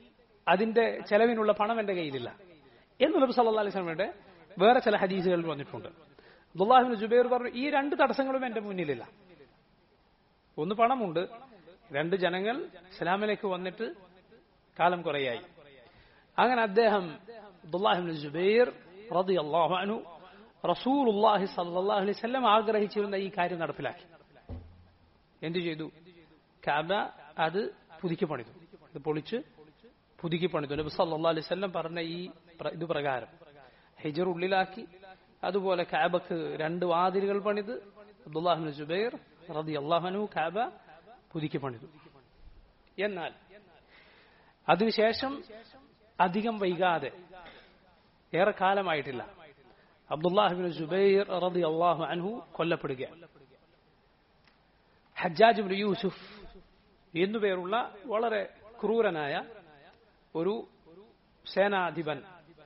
Speaker 1: അതിന്റെ ചെലവിനുള്ള പണം എന്റെ കയ്യിലില്ല എന്ന് നബി സല്ലല്ലാഹു അലൈഹി വസല്ലമയുടെ വേറെ ചില ഹദീസുകളിൽ വന്നിട്ടുണ്ട്. അബ്ദുല്ലാഹ് ഇബ്നു ജുബൈർ പറഞ്ഞു, ഈ രണ്ട് തടസ്സങ്ങളും എന്റെ മുന്നിലില്ല. ഒന്ന് പണമുണ്ട്, രണ്ട് ജനങ്ങൾ ഇസ്ലാമിലേക്ക് വന്നിട്ട് കാലം കുറയായി. അങ്ങനെ അദ്ദേഹം അബ്ദുല്ലാഹ് ഇബ്നു ജുബൈർ റളിയല്ലാഹു അൻഹു റസൂലുള്ളാഹി സ്വല്ലല്ലാഹു അലൈഹി വസല്ലം ആഗ്രഹിച്ചിരുന്ന ഈ കാര്യം നടപ്പിലാക്കി. എന്തു ചെയ്തു? കഅബ അത് പുതുക്കി പണിതു. ഇത് പൊളിച്ച് പുതുക്കി പണിതു. നബി സല്ലല്ലാഹു അലൈഹി വസല്ലം പറഞ്ഞ ഈ ഇത് പ്രകാരം ഹിജർ ഉള്ളിലാക്കി. അതുപോലെ കഅബക്ക് രണ്ട് വാതിലുകൾ പണിത് അബ്ദുല്ലാഹ് ഇബ്നു ജുബൈർ റളിയല്ലാഹു അൻഹു കഅബ പുതുക്കി പണിതു. എന്നാൽ അതിനുശേഷം അധികം വൈകാതെ, ഏറെ കാലമായിട്ടില്ല, അബ്ദുല്ലാഹ് ഇബ്നു ജുബൈർ റളിയല്ലാഹു അൻഹു കൊല്ലപ്പെടുകയാണ്. ഹജ്ജാജ് ഇബ്നു യൂസുഫ് എന്നുപേരുള്ള വളരെ ക്രൂരനായ ഒരു സേനാധിപൻ,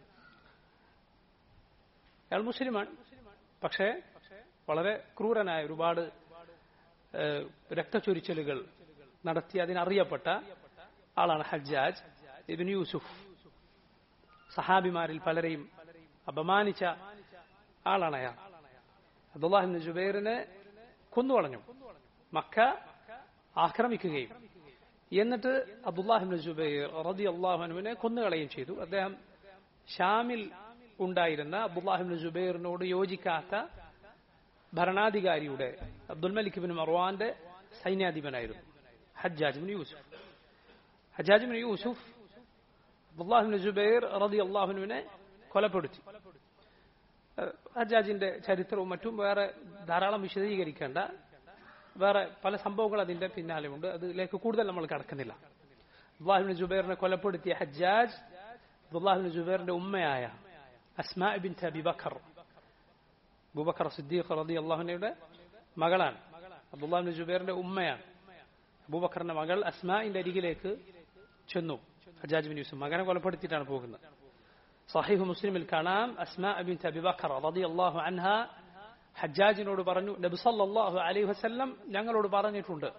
Speaker 1: അയാൾ മുസ്ലിമാണ്, പക്ഷേ വളരെ ക്രൂരനായ, ഒരുപാട് രക്തച്ചൊരിച്ചലുകൾ നടത്തി അതിനറിയപ്പെട്ട ആളാണ് ഹജ്ജാജ് ഇബ്നു യൂസുഫ്. സഹാബിമാരിൽ പലരെയും അപമാനിച്ച ആളാണ് അയാൾ. അബ്ദുല്ലാഹ് ഇബ്നു ജുബൈറിനെ കൊന്നുകളഞ്ഞു, മക്ക ആക്രമിക്കുകയും എന്നിട്ട് അബ്ദുല്ലാഹ് ഇബ്നു ജുബൈർ റളിയല്ലാഹു അൻഹുവിനെ കൊന്നുകളയുകയും ചെയ്തു. അദ്ദേഹം ഷാമിൽ ഉണ്ടായിരുന്ന അബ്ദുല്ലാഹ് ഇബ്നു ജുബൈറിനോട് യോജിക്കാത്ത ഭരണാധികാരിയുടെ അബ്ദുൽ മലിക് ഇബ്നു മർവാന്റെ സൈന്യാധിപനായിരുന്നു ഹജ്ജാജ് ഇബ്നു യൂസുഫ്. ഹജ്ജാജ് ഇബ്നു യൂസുഫ് അബ്ദുല്ലാഹ് ഇബ്നു ജുബൈർ റളിയല്ലാഹു അൻഹുവിനെ കൊലപ്പെടുത്തി. ഹജ്ജാജിന്റെ ചരിത്രവും മറ്റും വേറെ ധാരാളം വിശദീകരിക്കേണ്ട വേറെ പല സംഭവങ്ങൾ അതിന്റെ പിന്നാലെയുണ്ട്. അതിലേക്ക് കൂടുതൽ നമ്മൾ കടക്കുന്നില്ല. അബ്ദുല്ലാഹ് ഇബ്നു ജുബൈറിനെ കൊലപ്പെടുത്തിയ ഹജ്ജാജ് അബ്ദുല്ലാഹ് ഇബ്നു ജുബൈറിന്റെ ഉമ്മയായ അസ്മാ ബിൻത് അബി ബക്കർ, അബൂബക്കർ സിദ്ദീഖ് റളിയല്ലാഹു അൻഹയുടെ മകളാണ്. അബ്ദുല്ലാഹ് ഇബ്നു ജുബൈറിന്റെ ഉമ്മയാണ്. അബൂബക്കറിന്റെ മകൾ അസ്മാഇന്റെ അരികിലേക്ക് ചെന്നു. ഹജ്ജാജ് ഇബ്നു യൂസുഫ് മകനെ കൊലപ്പെടുത്തിയിട്ടാണ് പോകുന്നത്. സഹീഹ് മുസ്ലിമിൽ കാണാം, അസ്മാ ബിൻത് അബി ബക്കർ റളിയല്ലാഹു അൻഹ ഹജ്ജാജിനോട് പറഞ്ഞു, നബി സല്ലല്ലാഹു അലൈഹി വസല്ലം ഞങ്ങളോട് പറഞ്ഞിട്ടുണ്ട്,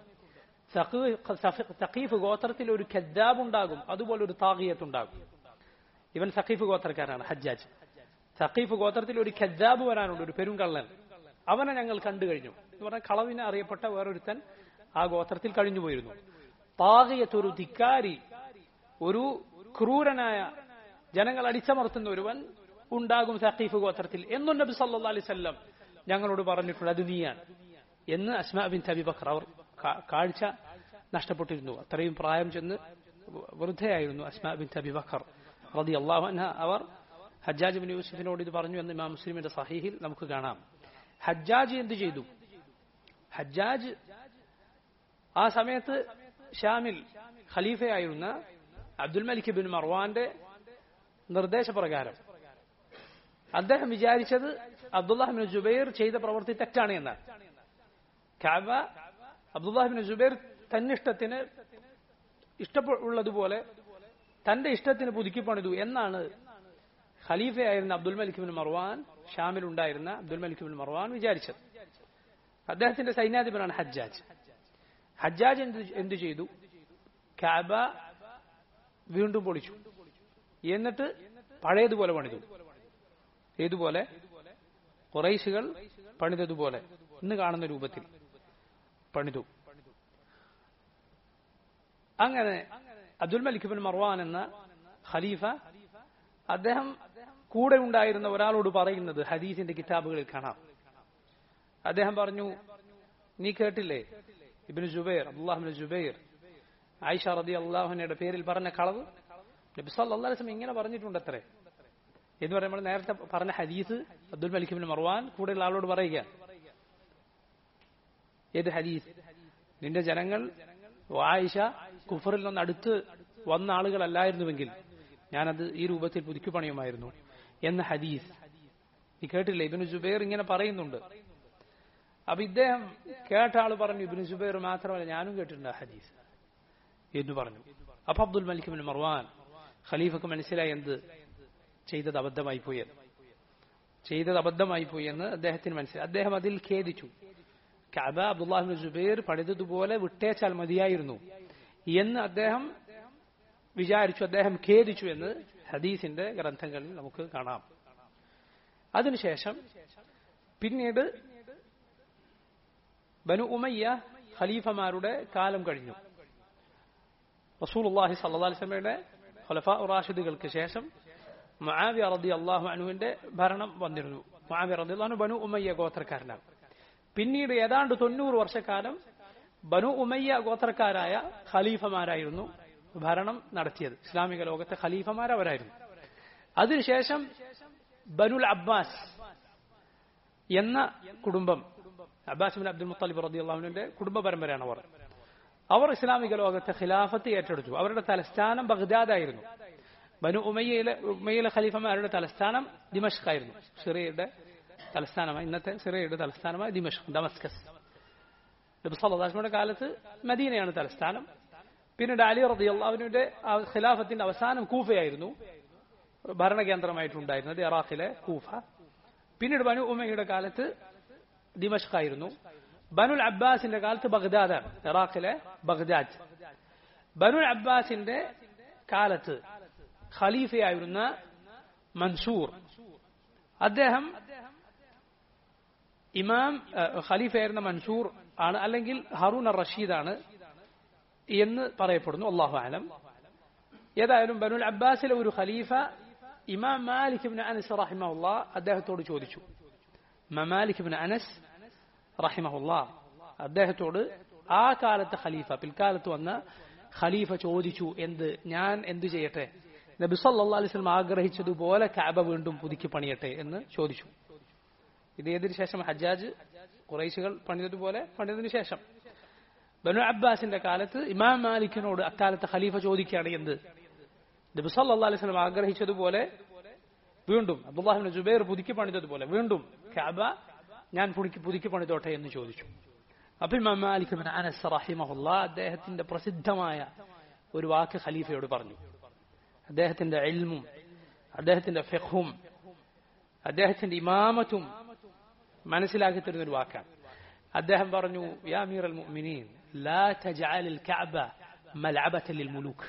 Speaker 1: സഖീഫ് ഗോത്രത്തിൽ ഒരു കദ്ദാബ് ഉണ്ടാകും, അതുപോലെ ഒരു താഗിയത്ത് ഉണ്ടാകും. ഇവൻ സഖീഫ് ഗോത്രക്കാരാണ് ഹജ്ജാജ്. സഖീഫ് ഗോത്രത്തിൽ ഒരു കദ്ദാബ് വരാനുണ്ട്, ഒരു പെരുങ്കള്ളൻ. അവനെ ഞങ്ങൾ കണ്ടു കഴിഞ്ഞു എന്ന് പറഞ്ഞാൽ കളവിനെ അറിയപ്പെട്ട വേറൊരുത്തൻ ആ ഗോത്രത്തിൽ കഴിഞ്ഞു പോയിരുന്നു. താഗിയത്ത് ഒരു ധിക്കാരി, ഒരു ക്രൂരനായ, ജനങ്ങൾ അടിച്ചമർത്തുന്ന ഒരുവൻ ഉണ്ടാകും സഖീഫ് ഗോത്രത്തിൽ എന്നും നബി സല്ലല്ലാഹു അലൈഹി വസല്ലം ഞങ്ങളോട് പറഞ്ഞിട്ടുണ്ട്, അത് നീയാണ് എന്ന് അസ്മാ ബിൻത് അബി ബക്കർ. അവർ കാഴ്ച നഷ്ടപ്പെട്ടിരുന്നു, അത്രയും പ്രായം ചെന്ന് വൃദ്ധയായിരുന്നു അസ്മാ ബിൻത് അബി ബക്കർ റളിയല്ലാഹു അൻഹ. അവർ ഹജ്ജാജ് ഇബ്നു യൂസുഫിനോട് ഇത് പറഞ്ഞു എന്ന് ഇമാം മുസ്ലിമിന്റെ സഹീഹിൽ നമുക്ക് കാണാം. ഹജ്ജാജ് എന്ത് ചെയ്തു? ഹജ്ജാജ് ആ സമയത്ത് ഷാമിൽ ഖലീഫയായിരുന്ന അബ്ദുൽ മലിക് ഇബ്നു മർവാന്റെ നിർദ്ദേശപ്രകാരം അദ്ദേഹം വിചാരിച്ചത് അബ്ദുല്ലാഹ് ഇബ്നു ജുബൈർ ചെയ്ത പ്രവൃത്തി തെറ്റാണ് എന്നാണ്. കഅബ അബ്ദുല്ലാഹ് ഇബ്നു ജുബൈർ തന്നിഷ്ടത്തിന് ഇഷ്ടമുള്ളതുപോലെ തന്റെ ഇഷ്ടത്തിന് പുതുക്കി പണിതു എന്നാണ് ഖലീഫയായിരുന്ന അബ്ദുൽ മലിക് ഇബ്നു മർവാൻ, ഷാമിൽ ഉണ്ടായിരുന്ന അബ്ദുൽ മലിക് ഇബ്നു മർവാൻ വിചാരിച്ചത്. അദ്ദേഹത്തിന്റെ സൈന്യാധിപനാണ് ഹജ്ജാജ്. ഹജ്ജാജ് എന്ത് എന്തു ചെയ്തു? കഅബ വീണ്ടും പൊളിച്ചു, എന്നിട്ട് പഴയതുപോലെ പണിതു. ഏതുപോലെ? ഖുറൈശികൾ പണിതതുപോലെ ഇന്ന് കാണുന്ന രൂപത്തിൽ പണിതു. അങ്ങനെ അബ്ദുൽ മലിക് ഇബ്നു മർവാൻ എന്ന ഖലീഫ അദ്ദേഹം കൂടെ ഉണ്ടായിരുന്ന ഒരാളോട് പറയുന്നത് ഹദീസിന്റെ കിതാബുകളിൽ കാണാം. അദ്ദേഹം പറഞ്ഞു, നീ കേട്ടില്ലേ ഇബ്നു ജുബൈർ, അബ്ദുല്ലാഹ് ഇബ്നു ജുബൈർ ആയിഷ റളിയല്ലാഹു അൻഹയുടെ പേരിൽ പറഞ്ഞ കളവ്? നബി സല്ലല്ലാഹു അലൈഹി വസല്ലം ഇങ്ങനെ പറഞ്ഞിട്ടുണ്ടത്രേ എന്ന് പറയുമ്പോൾ നേരത്തെ പറഞ്ഞ ഹദീസ് അബ്ദുൽ മലിക് ഇബ്നു മർവാൻ കൂടെയുള്ള ആളോട് പറയുക. ഏത് ഹദീസ്? നിന്റെ ജനങ്ങൾ ആയിഷ കുഫറിൽ നിന്ന് അടുത്ത് വന്ന ആളുകളല്ലായിരുന്നുവെങ്കിൽ ഞാനത് ഈ രൂപത്തിൽ പുതുക്കി പണിയുമായിരുന്നു എന്ന ഹദീസ് ഈ കേട്ടില്ലേ? ഇബ്നു ജുബൈർ ഇങ്ങനെ പറയുന്നുണ്ട്. അപ്പൊ ഇദ്ദേഹം കേട്ട ആള് പറഞ്ഞു, ഇബ്നു ജുബൈർ മാത്രമല്ല ഞാനും കേട്ടിട്ടുണ്ട് ആ ഹദീസ് എന്ന് പറഞ്ഞു. അപ്പൊ അബ്ദുൽ മലിക് ഇബ്നു മർവാൻ ഖലീഫക്ക് മനസ്സിലായി എന്ത് ചെയ്തത് അബദ്ധമായി പോയി ചെയ്തത് അബദ്ധമായി പോയി എന്ന് അദ്ദേഹത്തിന് മനസ്സിലായി. അദ്ദേഹം അതിൽ ഖേദിച്ചു. കഅബ അബ്ദുല്ലാഹ് ഇബ്നു ജുബൈർ പണിതതുപോലെ വിട്ടേച്ചാൽ മതിയായിരുന്നു എന്ന് അദ്ദേഹം വിചാരിച്ചു, അദ്ദേഹം ഖേദിച്ചു എന്ന് ഹദീസിന്റെ ഗ്രന്ഥങ്ങളിൽ നമുക്ക് കാണാം. അതിനുശേഷം പിന്നീട് ബനു ഉമയ്യ ഖലീഫമാരുടെ കാലം കഴിഞ്ഞു. റസൂലുള്ളാഹി സ്വല്ലല്ലാഹു അലൈഹി വസല്ലമയുടെ ഖുലഫാ റാഷിദുകൾക്ക് ശേഷം മുആവിയ റളിയല്ലാഹു അൻഹുവിന്റെ ഭരണം വന്നിരുന്നു. മുആവിയ റളിയല്ലാഹു അൻഹു ബനു ഉമയ്യ ഗോത്രക്കാരനാണ്. പിന്നീട് ഏതാണ്ട് തൊണ്ണൂറ് വർഷക്കാലം ബനു ഉമയ്യ ഗോത്രക്കാരായ ഖലീഫമാരായിരുന്നു ഭരണം നടത്തിയത്. ഇസ്ലാമിക ലോകത്തെ ഖലീഫമാരവരായിരുന്നു. അതിനുശേഷം ബനുൽ അബ്ബാസ് എന്ന കുടുംബം, അബ്ബാസ് ബിൻ അബ്ദുൽ മുത്തലിബ് റളിയല്ലാഹു അൻഹുവിന്റെ കുടുംബ പരമ്പരയാണ് അവർ. അവർ ഇസ്ലാമിക ലോകത്തെ ഖിലാഫത്ത് ഏറ്റെടുത്തു. അവരുടെ തലസ്ഥാനം ബഗ്ദാദായിരുന്നു. ബനു ഉമയ്യയിലെ ഉമയ്യയിലെ ഖലീഫമാരുടെ തലസ്ഥാനം ദിമഷ്ക് ആയിരുന്നു. സിറിയയുടെ തലസ്ഥാനമായി, ഇന്നത്തെ സിറിയയുടെ തലസ്ഥാനമായി ദിമഷ്ക്, ഡമസ്കസ്. നബി സല്ലല്ലാഹു അലൈഹി വസല്ലമയുടെ കാലത്ത് മദീനയാണ് തലസ്ഥാനം. പിന്നീട് അലി റളിയല്ലാഹു അൻഹുവിന്റെ ഖിലാഫത്തിന്റെ അവസാനം കൂഫയായിരുന്നു ഭരണകേന്ദ്രമായിട്ടുണ്ടായിരുന്നത്, ഇറാഖിലെ കൂഫ. പിന്നീട് ബനു ഉമയ്യയുടെ കാലത്ത് ദിമഷ്ക് ആയിരുന്നു. ബനുൽ അബ്ബാസിന്റെ കാലത്ത് ബഗ്ദാദാണ്, ഇറാഖിലെ ബഗ്ദാദ്. ബനുൽ അബ്ബാസിന്റെ കാലത്ത് ഖലീഫയായിരുന്ന മൻസൂർ, അദ്ദേഹം ഇമാം ഖലീഫയായിരുന്ന മൻസൂർ ആണ്, അല്ലെങ്കിൽ ഹറൂൻ അർ റഷീദാണ് എന്ന് പറയപ്പെടുന്നു. അല്ലാഹു അലം. ഏതായാലും ബനുൽ അബ്ബാസിലെ ഒരു ഖലീഫ ഇമാം മാലിക് ഇബ്നു അനസ് റഹിമഹുല്ലാഹ് അദ്ദേഹത്തോട് ചോദിച്ചു. ഇമാം മാലിക് ഇബ്നു അനസ് റഹിമഹുല്ലാഹ് അദ്ദേഹത്തോട് ആ കാലത്തെ ഖലീഫ, പിൽക്കാലത്ത് വന്ന ഖലീഫ ചോദിച്ചു, എന്ത് ഞാൻ എന്തു ചെയ്യട്ടെ, നബി സല്ലല്ലാഹു അലൈഹി വസല്ലം ആഗ്രഹിച്ചതുപോലെ കഅബ വീണ്ടും പുതുക്കി പണിയട്ടെ എന്ന് ചോദിച്ചു. ഇത് ഏതിനു ശേഷം? ഹജ്ജാജ് ഖുറൈശികൾ പണിതതുപോലെ പണിതതിനു ശേഷം. ബനു അബ്ബാസിന്റെ കാലത്ത് ഇമാം മാലിക്കിനോട് അക്കാലത്തെ ഖലീഫ ചോദിക്കുകയാണ്, എന്ത് നബി സല്ലല്ലാഹു അലൈഹി വസല്ലം ആഗ്രഹിച്ചതുപോലെ വീണ്ടും, അബ്ദുല്ലാഹ് ഇബ്നു ജുബൈർ പുതുക്കി പണിതതുപോലെ വീണ്ടും കഅബ ഞാൻ പുതുക്കി പണിതോട്ടെ എന്ന് ചോദിച്ചു. അപ്പോൾ ഇമാം മാലിക് ഇബ്നു അനസ് റഹിമഹുല്ലാഹ് അദ്ദേഹത്തിന്റെ പ്രസിദ്ധമായ ഒരു വാക്ക് ഖലീഫയോട് പറഞ്ഞു. അദ്ദേഹത്തിന്റെ ഇൽമും അദ്ദേഹത്തിന്റെ ഫിഖ്ഹും അദ്ദേഹത്തിന്റെ ഇമാമത്തും മനസ്സിലാക്കി തരുന്ന ഒരു വാക്കാണ്. അദ്ദേഹം പറഞ്ഞു, യാ അമീറൽ മുഅ്മിനീൻ ലാ തജ്അലിൽ കഅബ മൽഅബതൻ ലിൽ മുലൂക്.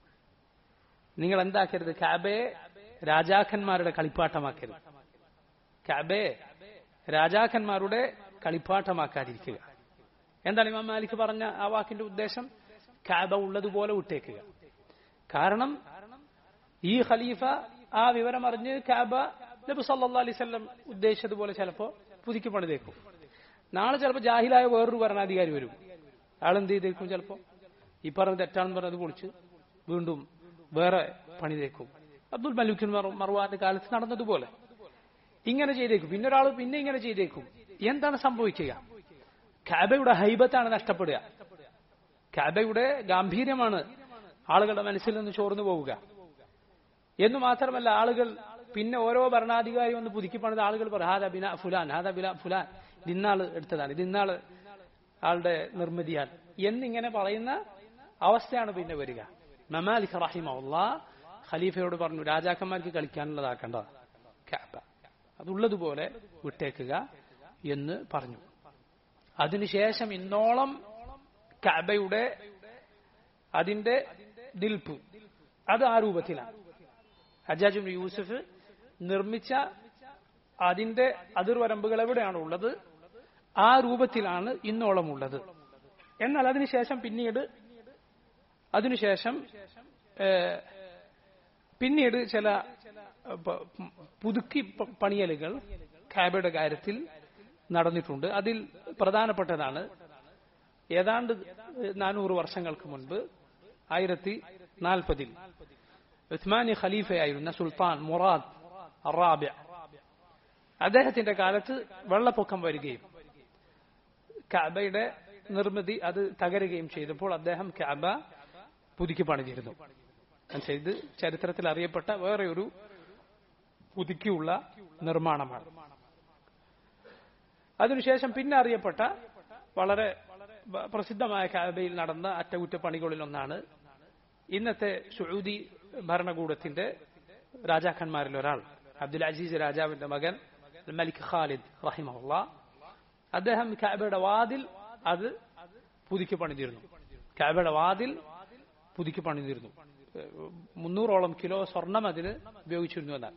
Speaker 1: നിങ്ങൾ എന്താക്കരുത്, കഅബയെ രാജാക്കന്മാരുടെ കളിപ്പാട്ടമാക്കരുത്. കഅബയെ രാജാക്കന്മാരുടെ കളിപ്പാട്ടമാക്കാതിരിക്കുക. എന്താണ് ഇമാം മാലിക് പറഞ്ഞ ആ വാക്കിന്റെ ഉദ്ദേശം? കഅബ ഉള്ളതുപോലെ വിട്ടേക്കുക. കാരണം ഈ ഖലീഫ ആ വിവരം അറിഞ്ഞ് കഅബ നബി സല്ലല്ലാഹു അലൈഹി വസല്ലം ഉദ്ദേശിച്ചതുപോലെ ചിലപ്പോ പുതുക്കി പണിതേക്കും. നാളെ ചിലപ്പോൾ ജാഹിലായ വേറൊരു ഭരണാധികാരി വരും. ആളെന്ത് ചെയ്തേക്കും? ചിലപ്പോ ഈ പറഞ്ഞ തെറ്റാണെന്ന് പറഞ്ഞത് പൊളിച്ച് വീണ്ടും വേറെ പണിതേക്കും. അബ്ദുൽ മലൂക്കിൻ മർവാന്റെ കാലത്ത് നടന്നതുപോലെ ഇങ്ങനെ ചെയ്തേക്കും. പിന്നെ ഒരാൾ പിന്നെ ഇങ്ങനെ ചെയ്തേക്കും. എന്താണ് സംഭവിക്കുക? കഅബയുടെ ഹൈബത്താണ് നഷ്ടപ്പെടുക. കഅബയുടെ ഗാംഭീര്യമാണ് ആളുകളുടെ മനസ്സിൽ നിന്ന് ചോർന്നു പോവുക. എന്നു മാത്രമല്ല, ആളുകൾ പിന്നെ ഓരോ ഭരണാധികാരി ഒന്ന് പുതുക്കി പണിത ആളുകൾ പറയും, ഹാദാ ബിനാ ഫുലാൻ, ഹാദാ ബിനാ ഫുലാൻ, ഇന്നാള് എടുത്തതാണ്, ഇത് ഇന്നാള് ആളുടെ നിർമ്മിതിയാണ് എന്നിങ്ങനെ പറയുന്ന അവസ്ഥയാണ് പിന്നെ വരിക. ഇമാം മാലിക് റഹിമഹുല്ലാഹ് ഖലീഫയോട് പറഞ്ഞു, രാജാക്കന്മാർക്ക് കളിക്കാനുള്ളതാക്കണ്ട കഅബ, അതുള്ളതുപോലെ വിട്ടേക്കുക എന്ന് പറഞ്ഞു. അതിനുശേഷം ഇന്നോളം കഅബയുടെ അതിന്റെ ദിൽപ്പ് അത് ആ രൂപത്തിലാണ്. ഹജ്ജാജ് ഇബ്നു യൂസുഫ് നിർമ്മിച്ച അതിന്റെ അതിർവരമ്പുകൾ എവിടെയാണ് ഉള്ളത് ആ രൂപത്തിലാണ് ഇന്നോളം ഉള്ളത്. എന്നാൽ അതിനുശേഷം പിന്നീട് അതിനുശേഷം പിന്നീട് ചില പുതുക്കി പണിയലുകൾ കഅബയുടെ കാര്യത്തിൽ നടന്നിട്ടുണ്ട്. അതിൽ പ്രധാനപ്പെട്ടതാണ് ഏതാണ്ട് നാനൂറ് വർഷങ്ങൾക്ക് മുൻപ് ആയിരത്തി നാൽപ്പതിൽ ഉസ്മാനി ഖലീഫയായിരുന്ന സുൽത്താൻ മുറാദ് അറാബിയ അദ്ദേഹത്തിന്റെ കാലത്ത് വെള്ളപ്പൊക്കം വരികയും കഅബയുടെ നിർമ്മിതി അത് തകരുകയും ചെയ്തപ്പോൾ അദ്ദേഹം കഅബ പുതുക്കി പണിതിരുന്നു. ഇത് ചരിത്രത്തിൽ അറിയപ്പെട്ട വേറെ ഒരു പുതുക്കിയുള്ള നിർമ്മാണമാണ്. അതിനുശേഷം പിന്നെ അറിയപ്പെട്ട വളരെ പ്രസിദ്ധമായ കഅബയിൽ നടന്ന അറ്റകുറ്റപ്പണികളിൽ ഒന്നാണ് ഇന്നത്തെ സൗദി ഭരണകൂടത്തിന്റെ രാജാക്കന്മാരിൽ ഒരാൾ അബ്ദുൽ അസീസ് രാജാവിന്റെ മകൻ മലിക് ഖാലിദ് റഹിമഹുല്ലാഹ് അദ്ദേഹം കഅബയുടെ വാതിൽ അത് പുതുക്കി പണിതിരുന്നു. കഅബയുടെ വാതിൽ പുതുക്കി പണിതിരുന്നു. മുന്നൂറോളം കിലോ സ്വർണം അതിന് ഉപയോഗിച്ചിരുന്നു എന്നാണ്.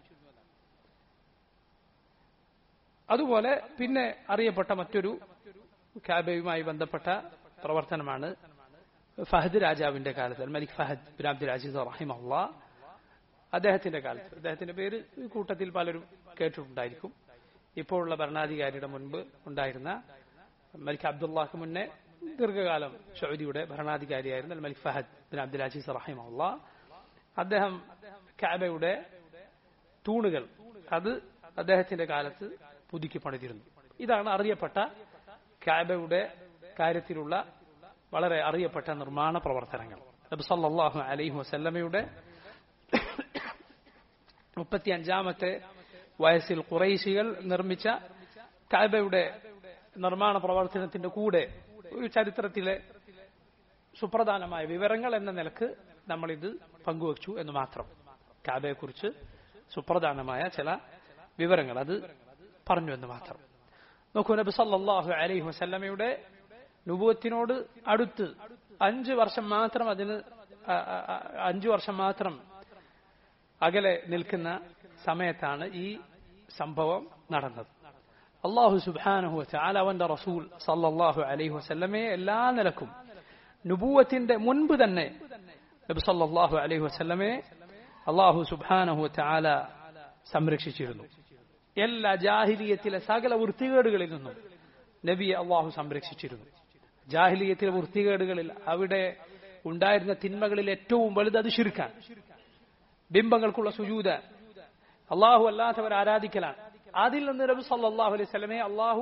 Speaker 1: അതുപോലെ പിന്നെ അറിയപ്പെട്ട മറ്റൊരു കാബയുമായി ബന്ധപ്പെട്ട പ്രവർത്തനമാണ് ഫഹദ് രാജാവിന്റെ കാലത്ത്, Malik Fahd bin Abdul Aziz റഹിമഹുല്ലാഹ് അദ്ദേഹത്തിന്റെ കാലത്ത്, അദ്ദേഹത്തിന്റെ പേര് ഈ കൂട്ടത്തിൽ പലരും കേട്ടിട്ടുണ്ടായിരിക്കും. ഇപ്പോഴുള്ള ഭരണാധികാരിയുടെ മുൻപ് ഉണ്ടായിരുന്ന മലിക് അബ്ദുള്ളാഹ്ക്ക് മുന്നേ ദീർഘകാലം സൗദിയുടെ ഭരണാധികാരിയായിരുന്ന Malik Fahd bin Abdul Aziz റഹിമഹുല്ലാഹ് അദ്ദേഹം കഅബയുടെ തൂണുകൾ അത് അദ്ദേഹത്തിന്റെ കാലത്ത് പുതുക്കി പണിതിരുന്നു. ഇതാണ് അറിയപ്പെട്ട കഅബയുടെ കാര്യത്തിലുള്ള വളരെ അറിയപ്പെട്ട നിർമ്മാണ പ്രവർത്തനങ്ങൾ. നബി സല്ലല്ലാഹു അലൈഹി വസല്ലമയുടെ മുപ്പത്തിയഞ്ചാമത്തെ വയസ്സിൽ ഖുറൈശികൾ നിർമ്മിച്ച കഅബയുടെ നിർമ്മാണ പ്രവർത്തനത്തിന്റെ കൂടെ ഒരു ചരിത്രത്തിലെ സുപ്രധാനമായ വിവരങ്ങൾ എന്ന നിലക്ക് നമ്മളിത് പങ്കുവച്ചു എന്ന് മാത്രം. കഅബയെക്കുറിച്ച് സുപ്രധാനമായ ചില വിവരങ്ങൾ അത് പറഞ്ഞു എന്ന് മാത്രം. നോക്കൂ, നബി സല്ലല്ലാഹു അലൈഹി വസല്ലമയുടെ നുബുവത്തിനോട് അടുത്ത് അഞ്ചു വർഷം മാത്രം അതിന് അഞ്ചു വർഷം മാത്രം അകലെ നിൽക്കുന്ന സമയത്താണ് ഈ സംഭവം നടന്നത്. അല്ലാഹു സുബ്ഹാനഹു വതആല അവന്റെ റസൂൽ സല്ലല്ലാഹു അലൈഹി വസല്ലമയെ എല്ലാ നിലക്കും നുബുവത്തിന്റെ മുൻപ് തന്നെ നബി സല്ലല്ലാഹു അലൈഹി വസല്ലമയെ അല്ലാഹു സുബ്ഹാനഹു വതആല സംരക്ഷിച്ചിരുന്നു. എല്ലാ ജാഹിലിയത്തിലെ സകല വൃത്തികേടുകളിൽ നിന്നും നബിയെ അല്ലാഹു സംരക്ഷിച്ചിരുന്നു. ജാഹിലിയത്തിലെ വൃത്തികേടുകളിൽ അവിടെ ഉണ്ടായിരുന്ന തിന്മകളിൽ ഏറ്റവും വലുത് അത് ശിർക്കാണ്. ബിംബങ്ങൾക്കുള്ള സുജൂദ്, അല്ലാഹു അല്ലാത്തവർ ആരാധിക്കലാണ്. അതിൽ നിന്ന് നബി സല്ലല്ലാഹു അലൈഹി വസല്ലമയെ അല്ലാഹു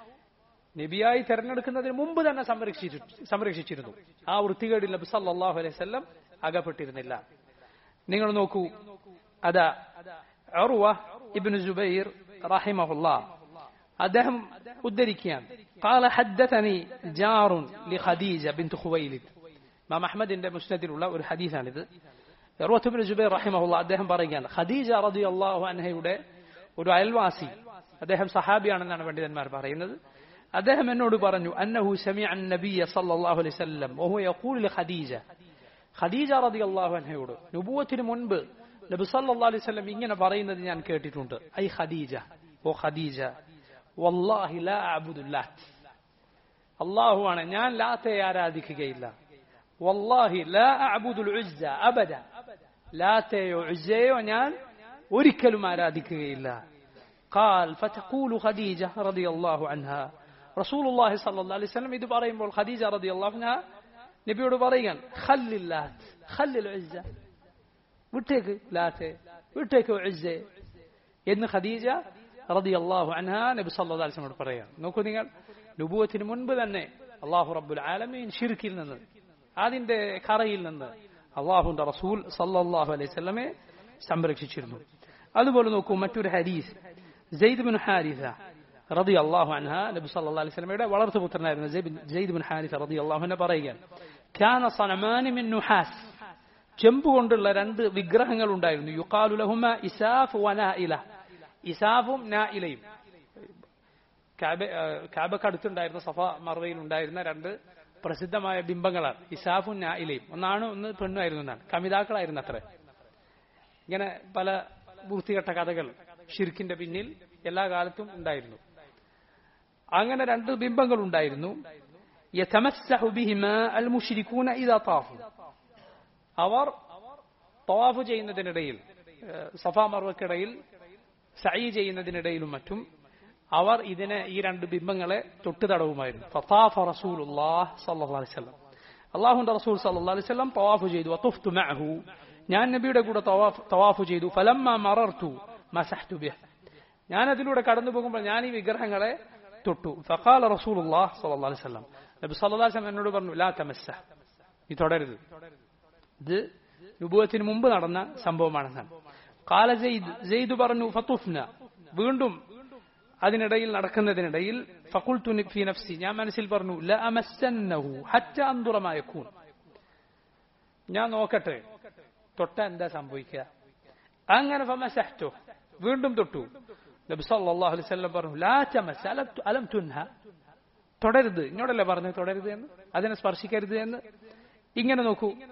Speaker 1: നബിയായി തെരഞ്ഞെടുക്കുന്നതിന് മുമ്പ് തന്നെ സംരക്ഷിച്ചു സംരക്ഷിച്ചിരുന്നു ആ വൃത്തികേടിൽ നബി സല്ലല്ലാഹു അലൈഹി വസല്ലം അകപ്പെട്ടിരുന്നില്ല. നിങ്ങൾ നോക്കൂ, അതാ ഉർവ ഇബ്നു സുബൈർ റഹിമഹുല്ലാഹ് അദ്ദേഹം ഉദ്ധരിക്കുകയാണ്, قال حدثني جار لخديجة بنت خويلد. ഇമാം അഹ്മദിന്റെ മുസ്നദിലുള്ള ഒരു ഹദീസാണിത്. ഉർവ ഇബ്നു സുബൈർ റഹിമഹുല്ലാഹ് അദ്ദേഹം പറയുകയാണ്, ഖദീജ റളിയല്ലാഹു അൻഹയുടെ ഒരു അയൽവാസി, അദ്ദേഹം സഹാബിയാണെന്നാണ് പണ്ഡിതന്മാർ പറയുന്നത്, അദ്ദേഹം എന്നോട് പറഞ്ഞു, അന്നഹു സമിഅ അൻ-നബിയ്യ സല്ലല്ലാഹു അലൈഹി വസല്ലം വഹുവ യഖൂലു ലിഖദീജ. ഖദീജ റളിയല്ലാഹു അൻഹയോട് നുബുവത്തിന് മുൻപ് നബി സല്ലല്ലാഹു അലൈഹി വസല്ലം ഇങ്ങനെ പറയുന്നത് ഞാൻ കേട്ടിട്ടുണ്ട്. ഐ ഖദീജ, ഓ ഖദീജ, വല്ലാഹി ലാ അഅബുദു ലാത്ത്, അല്ലാഹുവാണ്, ഞാൻ ലാത്തയെ ആരാധിക്കുകയില്ല. വല്ലാഹി ലാ അഅബുദുൽ ഉസ്സ അബദ, ലാത്തയോ ഉസ്സയോ ഞാൻ ഒരിക്കലും ആരാധിക്കുകയില്ല. ഖാൽ ഫതഖൂലു ഖദീജ റളിയല്ലാഹു അൻഹാ. റസൂലുള്ളാഹി സ്വല്ലല്ലാഹു അലൈഹി വസല്ലം ഇത് പറയുമ്പോൾ ഖദീജ റളിയല്ലാഹു അൻഹാ നബിയോട് പറയുകയാണ്, ഖല്ലിൽ ലാത്ത് ഖല്ലിൽ ഉസ്സ, വിട്ടേക്ക് ലാത്തെ, വിട്ടേക്ക് ഉസ്സയെ എന്ന് ഖദീജ റളിയല്ലാഹു അൻഹാ നബി സല്ലല്ലാഹു അലൈഹി വസല്ലം പറയാം. നോക്കൂ നിങ്ങൾ, നുബുവത്തിന് മുൻപ് തന്നെ അല്ലാഹു റബ്ബുൽ ആലമീൻ ശിർക്കിൽ നിന്ന്, അതിന്റെ കറയിൽ നിന്ന് അല്ലാഹുവിന്റെ റസൂൽ സല്ലല്ലാഹു അലൈഹി വസല്ലമയെ സംരക്ഷിച്ചിരുന്നു. അതുപോലെ നോക്കൂ മറ്റൊരു ഹദീസ്, സെയ്ദ് ബിൻ ഹാരിസ റളിയല്ലാഹു അൻഹ നബി സല്ലല്ലാഹു അലൈഹി വസല്ലമയുടെ വളർത്തുപുത്രനായിരുന്ന സെയ്ദ് ബിൻ ഹാരിസ റളിയല്ലാഹു അൻഹു പറയുകയാണ്, കാന സനമാനി മിൻ നുഹാസ്, ചെമ്പ് കൊണ്ടുള്ള രണ്ട് വിഗ്രഹങ്ങൾ ഉണ്ടായിരുന്നു. യുഖാലു ലഹുമാ ഇസാഫ് വനാഇല, ഇസാഫും നാഇലയും. കഅബക്ക് അടുത്തുണ്ടായിരുന്ന സഫ മർവയിൽ ഉണ്ടായിരുന്ന രണ്ട് പ്രസിദ്ധമായ ബിംബങ്ങളാണ് ഇസാഫും നാഇലയും. ഒന്നാണ്, ഒന്ന് പെണ്ണായിരുന്നു എന്നാണ്, കമിതാക്കളായിരുന്നു അത്ര. ഇങ്ങനെ പല വൃത്തികെട്ട കഥകൾ ഷിർക്കിന്റെ പിന്നിൽ എല്ലാ കാലത്തും ഉണ്ടായിരുന്നു. അങ്ങനെ രണ്ട് ബിംബങ്ങൾ ഉണ്ടായിരുന്നു. യതമസ്സഹു ബിഹിമാ അൽ മുശ്രികൂന ഇദാ താഫു, അവർ തവാഫ് ചെയ്യുന്നതിനിടയിൽ, സഫ മർവക്കിടയിൽ സഈ ചെയ്യുന്നതിനിടയിലും മറ്റും അവർ ഇതിനെ, ഈ രണ്ട് ബിംബങ്ങളെ തൊട്ട് തടവുമായിരുന്നു. ഫതാഫ റസൂലുള്ളാഹി സ്വല്ലല്ലാഹു അലൈഹി വസല്ലം, അല്ലാഹുവിന്റെ റസൂൽ സ്വല്ലല്ലാഹു അലൈഹി വസല്ലം തവാഫ് ചെയ്തു. വതുഫ്തു മഅഹു, ഞാൻ നബിയുടെ കൂടെ തവാഫ് തവാഫ് ചെയ്തു. ഫലമ്മ മറർതു മസഹ്തു ബിഹ്, ഞാൻ അതിലൂടെ കടന്നു പോകുമ്പോൾ ഞാൻ ഈ വിഗ്രഹങ്ങളെ തൊട്ടു. ഫഖാല റസൂലുള്ളാഹി സ്വല്ലല്ലാഹു അലൈഹി വസല്ലം, നബി സ്വല്ലല്ലാഹു അലൈഹി വസല്ലം എന്നോട് പറഞ്ഞു, ലാ തമസ്സഹ്, നീ തുടരുത്. ഇത് നുബുവത്തിന് മുമ്പ് നടന്ന സംഭവമാണെന്നാണ്. ഖാല സെയ്ദ്, സെയ്ദ് പറഞ്ഞു, ഫതുഫ്ന, വീണ്ടും അതിനിടയിൽ നടക്കുന്നതിനിടയിൽ, ഫഖുൽതു ഫീ നഫ്സി, ഞാൻ മനസ്സിൽ പറഞ്ഞു, ല അമസ്സന്നഹു ഹത്ത അൻദുറ മാ യകൂൻ, ഞാൻ നോക്കട്ടെ തൊട്ട എന്താ സംഭവിക്കുക. അങ്ങനെ ഫമസഹ്തു, വീണ്ടും തൊട്ടു. നബി സല്ലല്ലാഹു അലൈഹി വസല്ലം പറഞ്ഞു, ലാ തമസ് അലം തുൻഹ, തുടരുത്, ഇങ്ങോട്ടല്ലേ പറഞ്ഞു തുടരുത് എന്ന്, അതിനെ സ്പർശിക്കരുത് എന്ന്. ഇങ്ങനെ നോക്കൂ,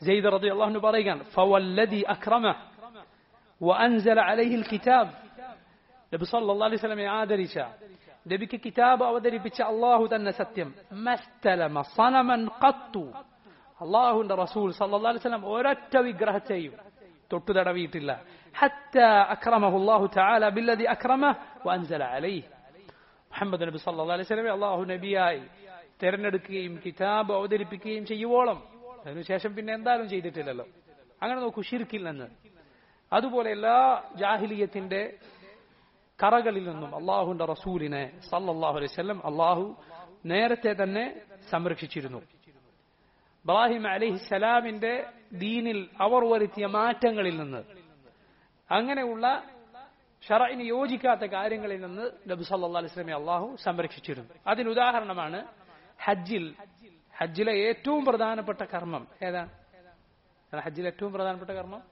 Speaker 1: സെയ്ദ് റളിയല്ലാഹു അൻഹു പറയുകയാണ് ഫവല്ലദി അക്രമഹ വഅൻസല അലൈഹിൽ കിതാബ്. നബി സല്ലല്ലാഹു അലൈഹി വസല്ലമയെ ആദരിച്ച, നബിക്ക് കിതാബ് അവതരിപ്പിച്ച അല്ലാഹു തന്നെ സത്യം. മസ്തലമ സനമൻ ഖത്തു. അല്ലാഹുവിന്റെ റസൂൽ സല്ലല്ലാഹു അലൈഹി വസല്ലം ഒരൊറ്റ വിഗ്രഹത്തെയും തൊട്ടു തടവിയിട്ടില്ല. ഹത്താ അക്രമഹു അല്ലാഹു തആല ബില്ലദി അക്രമഹ വഅൻസല അലൈഹി. മുഹമ്മദ് നബി സല്ലല്ലാഹു അലൈഹി വസല്ലമയെ അല്ലാഹു നബിയായി തിരഞ്ഞെടുക്കുകയും കിതാബ് അവതരിപ്പിക്കുകയും ചെയ്യുവോളം അതിനുശേഷം പിന്നെ എന്തായാലും ചെയ്തിട്ടില്ലല്ലോ. അങ്ങനെ നോക്കൂ, ശിർക്കിൽ നിന്ന് അതുപോലെ എല്ലാ ജാഹിലിയത്തിന്റെ കറകളിൽ നിന്നും അള്ളാഹുവിന്റെ റസൂലിനെ സല്ലല്ലാഹു അലൈഹി വസല്ലം അള്ളാഹു നേരത്തെ തന്നെ സംരക്ഷിച്ചിരുന്നു. ഇബ്രാഹിം അലൈഹിസ്സലാമിന്റെ ദീനിൽ അവർ വരുത്തിയ മാറ്റങ്ങളിൽ നിന്ന്, അങ്ങനെയുള്ള ശറഇന് യോജിക്കാത്ത കാര്യങ്ങളിൽ നിന്ന് നബി സല്ലല്ലാഹു അലൈഹി വസല്ലമയെ അള്ളാഹു സംരക്ഷിച്ചിരുന്നു. അതിന് ഉദാഹരണമാണ് ഹജ്ജിൽ ഹജ്ജിലെ ഏറ്റവും പ്രധാനപ്പെട്ട കർമ്മം ഏതാണ്? ഹജ്ജിലെ ഏറ്റവും പ്രധാനപ്പെട്ട കർമ്മം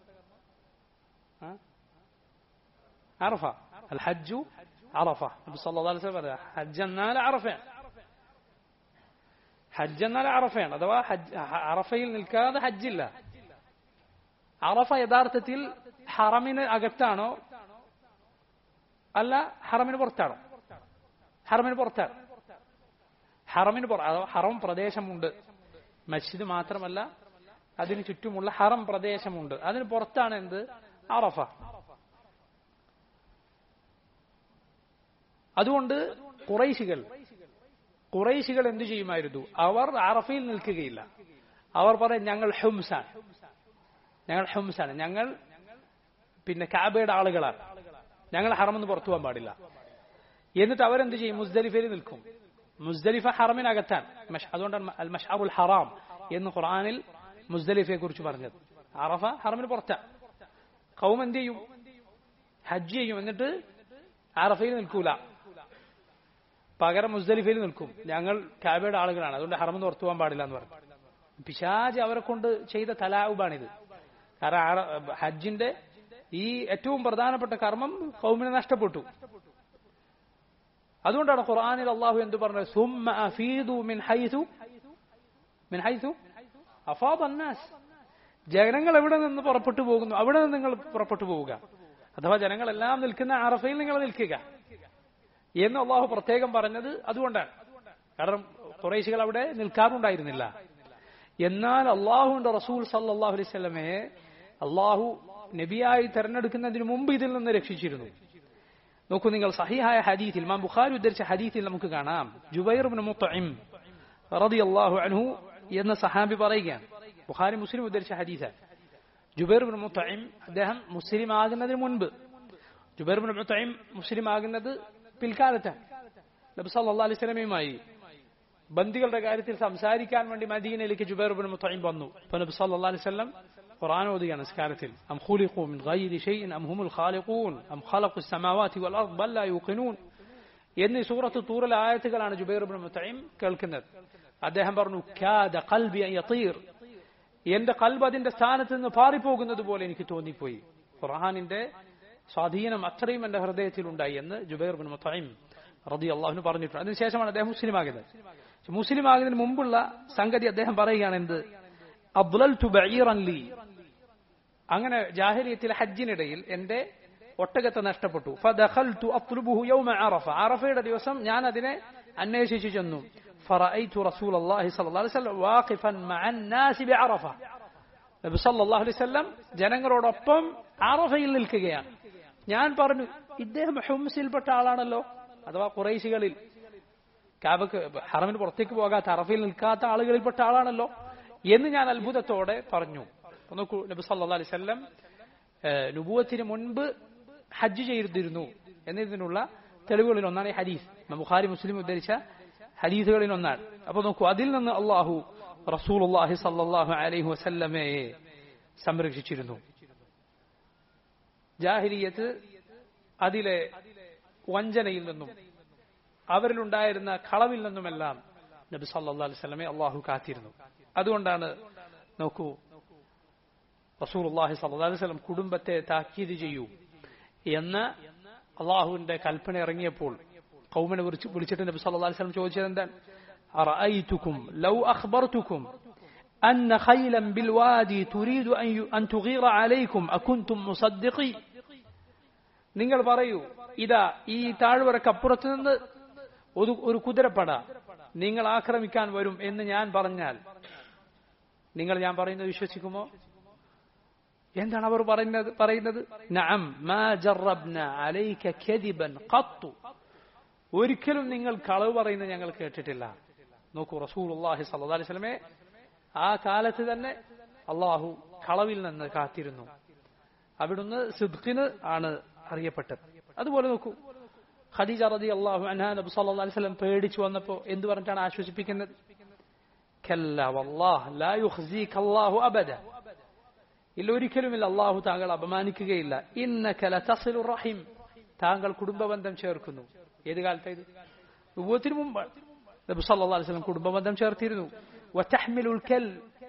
Speaker 1: അറഫ. അൽ ഹജ്ജു അറഫ. നബി സല്ലല്ലാഹു അലൈഹി വസല്ലം പറയാ ഹജ്ജ് എന്നാൽ അറഫയാണ്. ഹജ്ജ് എന്നാൽ അറഫയാണ്. അഥവാ അറഫയിൽ നിൽക്കാതെ ഹജ്ജില്ല. അറഫ യഥാർത്ഥത്തിൽ ഹറമിന് അകത്താണോ അല്ല ഹറമിന് പുറത്താണോ? ഹറമിന് പുറത്താണ്. ഹറമിന് അഥവാ ഹറം പ്രദേശമുണ്ട്. മസ്ജിദ് മാത്രമല്ല, അതിന് ചുറ്റുമുള്ള ഹറം പ്രദേശമുണ്ട്. അതിന് പുറത്താണ് എന്ത്? അറഫ. അതുകൊണ്ട് ഖുറൈശികൾ ഖുറൈശികൾ എന്തു ചെയ്യുമായിരുന്നു? അവർ അറഫയിൽ നിൽക്കുകയില്ല. അവർ പറയും ഞങ്ങൾ ഹുംസാണ്, ഞങ്ങൾ ഹുംസാണ്, ഞങ്ങൾ പിന്നെ കഅബയുടെ ആളുകളാണ്, ഞങ്ങൾ ഹറമെന്ന് പുറത്തു പോകാൻ പാടില്ല. എന്നിട്ട് അവരെന്ത് ചെയ്യും? മുസ്ദലിഫയിൽ നിൽക്കും. മുസ്ദലിഫ ഹറമിനകത്താണ്. അതുകൊണ്ടാണ് അൽ മശ്അറുൽ ഹറാം എന്ന് ഖുർആനിൽ മുസ്ദലിഫയെ കുറിച്ച് പറഞ്ഞത്. അറഫ ഹറമിന് പുറത്താണ്. ഖൗം എന്ത് ചെയ്യും? ഹജ്ജ് ചെയ്യും. എന്നിട്ട് അറഫയിൽ നിൽക്കൂല, പകരം മുസ്ദലിഫയിൽ നിൽക്കും. ഞങ്ങൾ കഅബയുടെ ആളുകളാണ്, അതുകൊണ്ട് ഹറമെന്ന് പുറത്തു പോകാൻ പാടില്ല എന്ന് പറഞ്ഞു. പിശാച് അവരെ കൊണ്ട് ചെയ്ത തലാഉബാണിത്. കാരണം ഹജ്ജിന്റെ ഈ ഏറ്റവും പ്രധാനപ്പെട്ട കർമ്മം ഖൗമിനെ നഷ്ടപ്പെട്ടു. അതുകൊണ്ടാണ് ഖുർആനിൽ അല്ലാഹു എന്തു പറഞ്ഞത്? സുമ്മ അഫീദു മിൻ ഹൈസു മിൻ ഹൈസു അഫാദ അന്നാസ്. ജനങ്ങൾ എവിടെ നിന്ന് പുറപ്പെട്ടു പോകുന്നു അവിടെ നിന്ന് നിങ്ങൾ പുറപ്പെട്ടു പോവുക. അഥവാ ജനങ്ങളെല്ലാം നിൽക്കുന്ന അറഫയിൽ നിങ്ങൾ നിൽക്കുക എന്ന് അള്ളാഹു പ്രത്യേകം പറഞ്ഞത് അതുകൊണ്ടാണ്. കാരണം ഖുറൈശികൾ അവിടെ നിൽക്കാറുണ്ടായിരുന്നില്ല. എന്നാൽ അള്ളാഹുവിന്റെ റസൂൽ സല്ലല്ലാഹു അലൈഹി വസല്ലമയെ അള്ളാഹു നബിയായി തെരഞ്ഞെടുക്കുന്നതിന് മുമ്പ് ഇതിൽ നിന്ന് രക്ഷിച്ചിരുന്നു. നോക്കൂ നിങ്ങൾ, സഹീഹായ ഹദീസിൽ, ഇമാം ബുഖാരി ഉദ്ധരിച്ച ഹദീസിൽ നമുക്ക് കാണാം, ജുബൈർ ഇബ്നു മുത്ഇം റളിയല്ലാഹു അൻഹു എന്ന സഹാബി പറയുകയാണ്. ബുഖാരി മുസ്ലിം ഉദ്ധരിച്ച ഹദീസാണ്. ജുബൈർ ഇബ്നു മുത്ഇം അദ്ദേഹം മുസ്ലിം ആകുന്നതിന് മുൻപ്, ജുബൈർ ഇബ്നു മുത്ഇം മുസ്ലിം ആകുന്നത് പിൽക്കാലത്താണ്. നബി സല്ലല്ലാഹു അലൈഹി വസല്ലമയുമായി ബന്ദികളുടെ കാര്യത്തിൽ സംസാരിക്കാൻ വേണ്ടി മദീനയിലേക്ക് ജുബൈർ ഇബ്നു മുത്ഇം വന്നു. അപ്പോൾ നബി സല്ലല്ലാഹു അലൈഹി വസല്ലം ഖുർആൻ ഓതുകയാണ് നിസ്കാരത്തിൽ. അം ഖുലിഖു മിൻ ഗൈരി ഷൈഇൻ അം ഹുമുൽ ഖാലിഖൂൻ അം ഖലഖു സ്സമാവാതി വൽ അർദ് ബൽ ലാ യുഖിനൂൻ എന്നീ സൂറത്ത് തൂറിലെ ആയത്തുകളാണ് ജുബൈർ ഇബ്നു മുത്ഇം കേൾക്കുന്നത്. അദ്ദേഹം പറഞ്ഞു, കാദ ഖൽബി അൻ യതീർ, എന്റെ ഖൽബ് അതിന്റെ സ്ഥാനത്ത് നിന്ന് പാറിപ്പോകുന്നത് പോലെ എനിക്ക് തോന്നിപ്പോയി. ഖുർആനിന്റെ സ്വാധീനം അത്രയും എന്റെ ഹൃദയത്തിൽ ഉണ്ടായി എന്ന് ജുബൈർ ഇബ്നു മുത്ഇം റളിയല്ലാഹു അൻഹു പറഞ്ഞിട്ടുണ്ട്. അതിനുശേഷമാണ് അദ്ദേഹം മുസ്ലിം ആകുന്നത്. മുസ്ലിം ആകുന്നതിന് മുമ്പുള്ള സംഗതി അദ്ദേഹം പറയുകയാണ് എന്ത്? അദ്ലൽതു ബഈറൻ ലി, അങ്ങനെ ജാഹിലിയത്തിലെ ഹജ്ജിനിടയിൽ എന്റെ ഒട്ടകത്തെ നഷ്ടപ്പെട്ടു. ഫദഖൽതു അത്ലുബുഹു യൗമ അറഫ, അറഫയുടെ ദിവസം ഞാൻ അതിനെ അന്വേഷിച്ചു ചെന്നു. ഫറഅയ്തു റസൂലല്ലാഹി സ്വല്ലല്ലാഹു അലൈഹി വസല്ലം വാഖിഫൻ മഅൻ നാസി ബിഅറഫ, നബി സല്ലല്ലാഹു അലൈഹി വസല്ലം ജനങ്ങളോടൊപ്പം അറഫയിൽ നിൽക്കുകയാണ്. ഞാൻ പറഞ്ഞു, ഇദ്ദേഹം ഹുംസിൽപ്പെട്ട ആളാണല്ലോ, അഥവാ ഖുറൈശികളിൽ കാബക്ക് ഹറമിന് പുറത്തേക്ക് പോകാത്ത അറഫയിൽ നിൽക്കാത്ത ആളുകളിൽപ്പെട്ട ആളാണല്ലോ എന്ന് ഞാൻ അത്ഭുതത്തോടെ പറഞ്ഞു. നോക്കൂ, നബി സല്ലല്ലാഹു അലൈഹി വസല്ലം നുബുവത്തിന് മുൻപ് ഹജ്ജ് ചെയ്തിരുന്നു എന്നതിനുള്ള തെളിവുകളിൽ ഒന്നാണ് ഈ ഹദീസ്. ബുഖാരി മുസ്ലിം ഉദ്ധരിച്ച ഹദീസുകളിൽ ഒന്നാണ്. അപ്പൊ നോക്കൂ, അതിൽ നിന്ന് അള്ളാഹു റസൂലുള്ളാഹി സല്ലല്ലാഹു അലൈഹി വസല്ലമയെ സംരക്ഷിച്ചിരുന്നു. ജാഹിലിയത്ത് അതിലെ വഞ്ചനയിൽ നിന്നും അവരിലുണ്ടായിരുന്ന കളവിൽ നിന്നുമെല്ലാം നബി സല്ലല്ലാഹു അലൈഹി വസല്ലമയെ അള്ളാഹു കാത്തിരുന്നു. അതുകൊണ്ടാണ് നോക്കൂ, റസൂലുള്ളാഹി സ്വല്ലല്ലാഹു അലൈഹി വസല്ലം കുടുംബത്തെ താക്കീത് ചെയ്യൂ എന്ന അള്ളാഹുവിന്റെ കൽപ്പന ഇറങ്ങിയപ്പോൾ ഖൗമിനെ വിളിച്ചിട്ട് നബി സല്ലല്ലാഹു അലൈഹി വസല്ലം ചോദിച്ചത് എന്താണ്? അറഅയ്തുകും ലൗ അഖ്ബർതുകും أن خيلا بالوادي تريد أن تغير عليكم أكنتم مصدقي നിങ്ങൾ പറയൂ ഇതാ ഈ താഴ്വരക്കപ്പുറത്ത് നിന്ന് ഒരു കുതിരപ്പട നിങ്ങൾ ആക്രമിക്കാൻ വരും എന്ന് ഞാൻ പറഞ്ഞാൽ നിങ്ങൾ ഞാൻ പറയുന്നത് വിശ്വസിക്കുമോ? എന്താണ് അവർ പറയുന്നത് പറയുന്നത് നഅം മാ ജറബ്നാ അലൈക കദിബൻ ഖത്തു, ഒരിക്കലും നിങ്ങൾ കളവ് പറയുന്നത് ഞങ്ങൾ കേട്ടിട്ടില്ല. നോക്കൂ, റസൂലുള്ളാഹി സ്വല്ലല്ലാഹു അലൈഹി വസല്ലമയെ ആ കാലത്ത് തന്നെ അള്ളാഹു കളവിൽ നിന്ന് കാത്തിരുന്നു. അവിടുന്ന് സിദ്ഖിന് ആണ് അറിയപ്പെട്ടത്. അതുപോലെ നോക്കൂ, ഖദീജ റളിയല്ലാഹു അൻഹാ നബി സല്ലല്ലാഹു അലൈഹി വസല്ലം പേടിച്ചു വന്നപ്പോൾ എന്ത് പറഞ്ഞിട്ടാണ് ആശ്വസിപ്പിക്കുന്നത്? കല്ല വല്ലാഹ് ലാ യുഖ്സീക അല്ലാഹു അബദ, ഇല്ല ഒരിക്കലുമില്ല, അള്ളാഹു താങ്കൾ അപമാനിക്കുകയില്ല. ഇന്നക ലതസിലു റഹിം, താങ്കൾ കുടുംബബന്ധം ചേർക്കുന്നു. ഏത് കാലത്തായത്? നുബുവത്തിന് മുമ്പ് നബി സല്ലല്ലാഹു അലൈഹി വസല്ലം കുടുംബബന്ധം ചേർത്തിരുന്നു. വതഹ്മിലുൽ കൽ,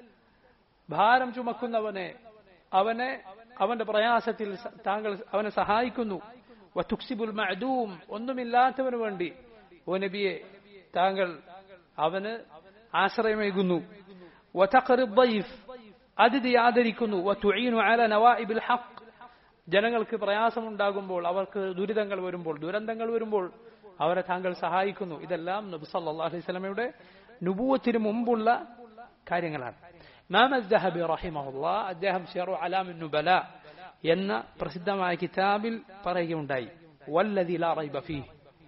Speaker 1: ഭാരം ചുമക്കുന്നവനെ അവനെ അവന്റെ പ്രയാസത്തിൽ താങ്കൾ അവനെ സഹായിക്കുന്നു. വതുക്സിബുൽ മഅദൂം, ഒന്നുമില്ലാത്തവന് വേണ്ടി ഓ നബിയെ താങ്കൾ അവന് ആശ്രയമേകുന്നു. വതഖറിദ് ദൈഫ്, അതിഥി ആദരിക്കുന്നു. വതുഈനു അലാ നവാഇബിൽ ഹഖ്, ജനങ്ങൾക്ക് പ്രയാസമുണ്ടാകുമ്പോൾ, അവർക്ക് ദുരിതങ്ങൾ വരുമ്പോൾ, ദുരന്തങ്ങൾ വരുമ്പോൾ അവരെ താങ്കൾ സഹായിക്കുന്നു. ഇതെല്ലാം നബി സല്ലല്ലാഹു അലൈഹി വസല്ലമയുടെ നുബുവത്തിന് മുമ്പുള്ള കാര്യങ്ങളാണ്. ഇമാം അസ്ദഹബി റഹിമഹുല്ലാഹ് അദ്ദേഹം സിയറു അലാമിൻ നുബല എന്ന പ്രസിദ്ധമായ കിതാബിൽ പറയുകയുണ്ടായി, വല്ലദി ലാ റൈബ ഫീഹ്,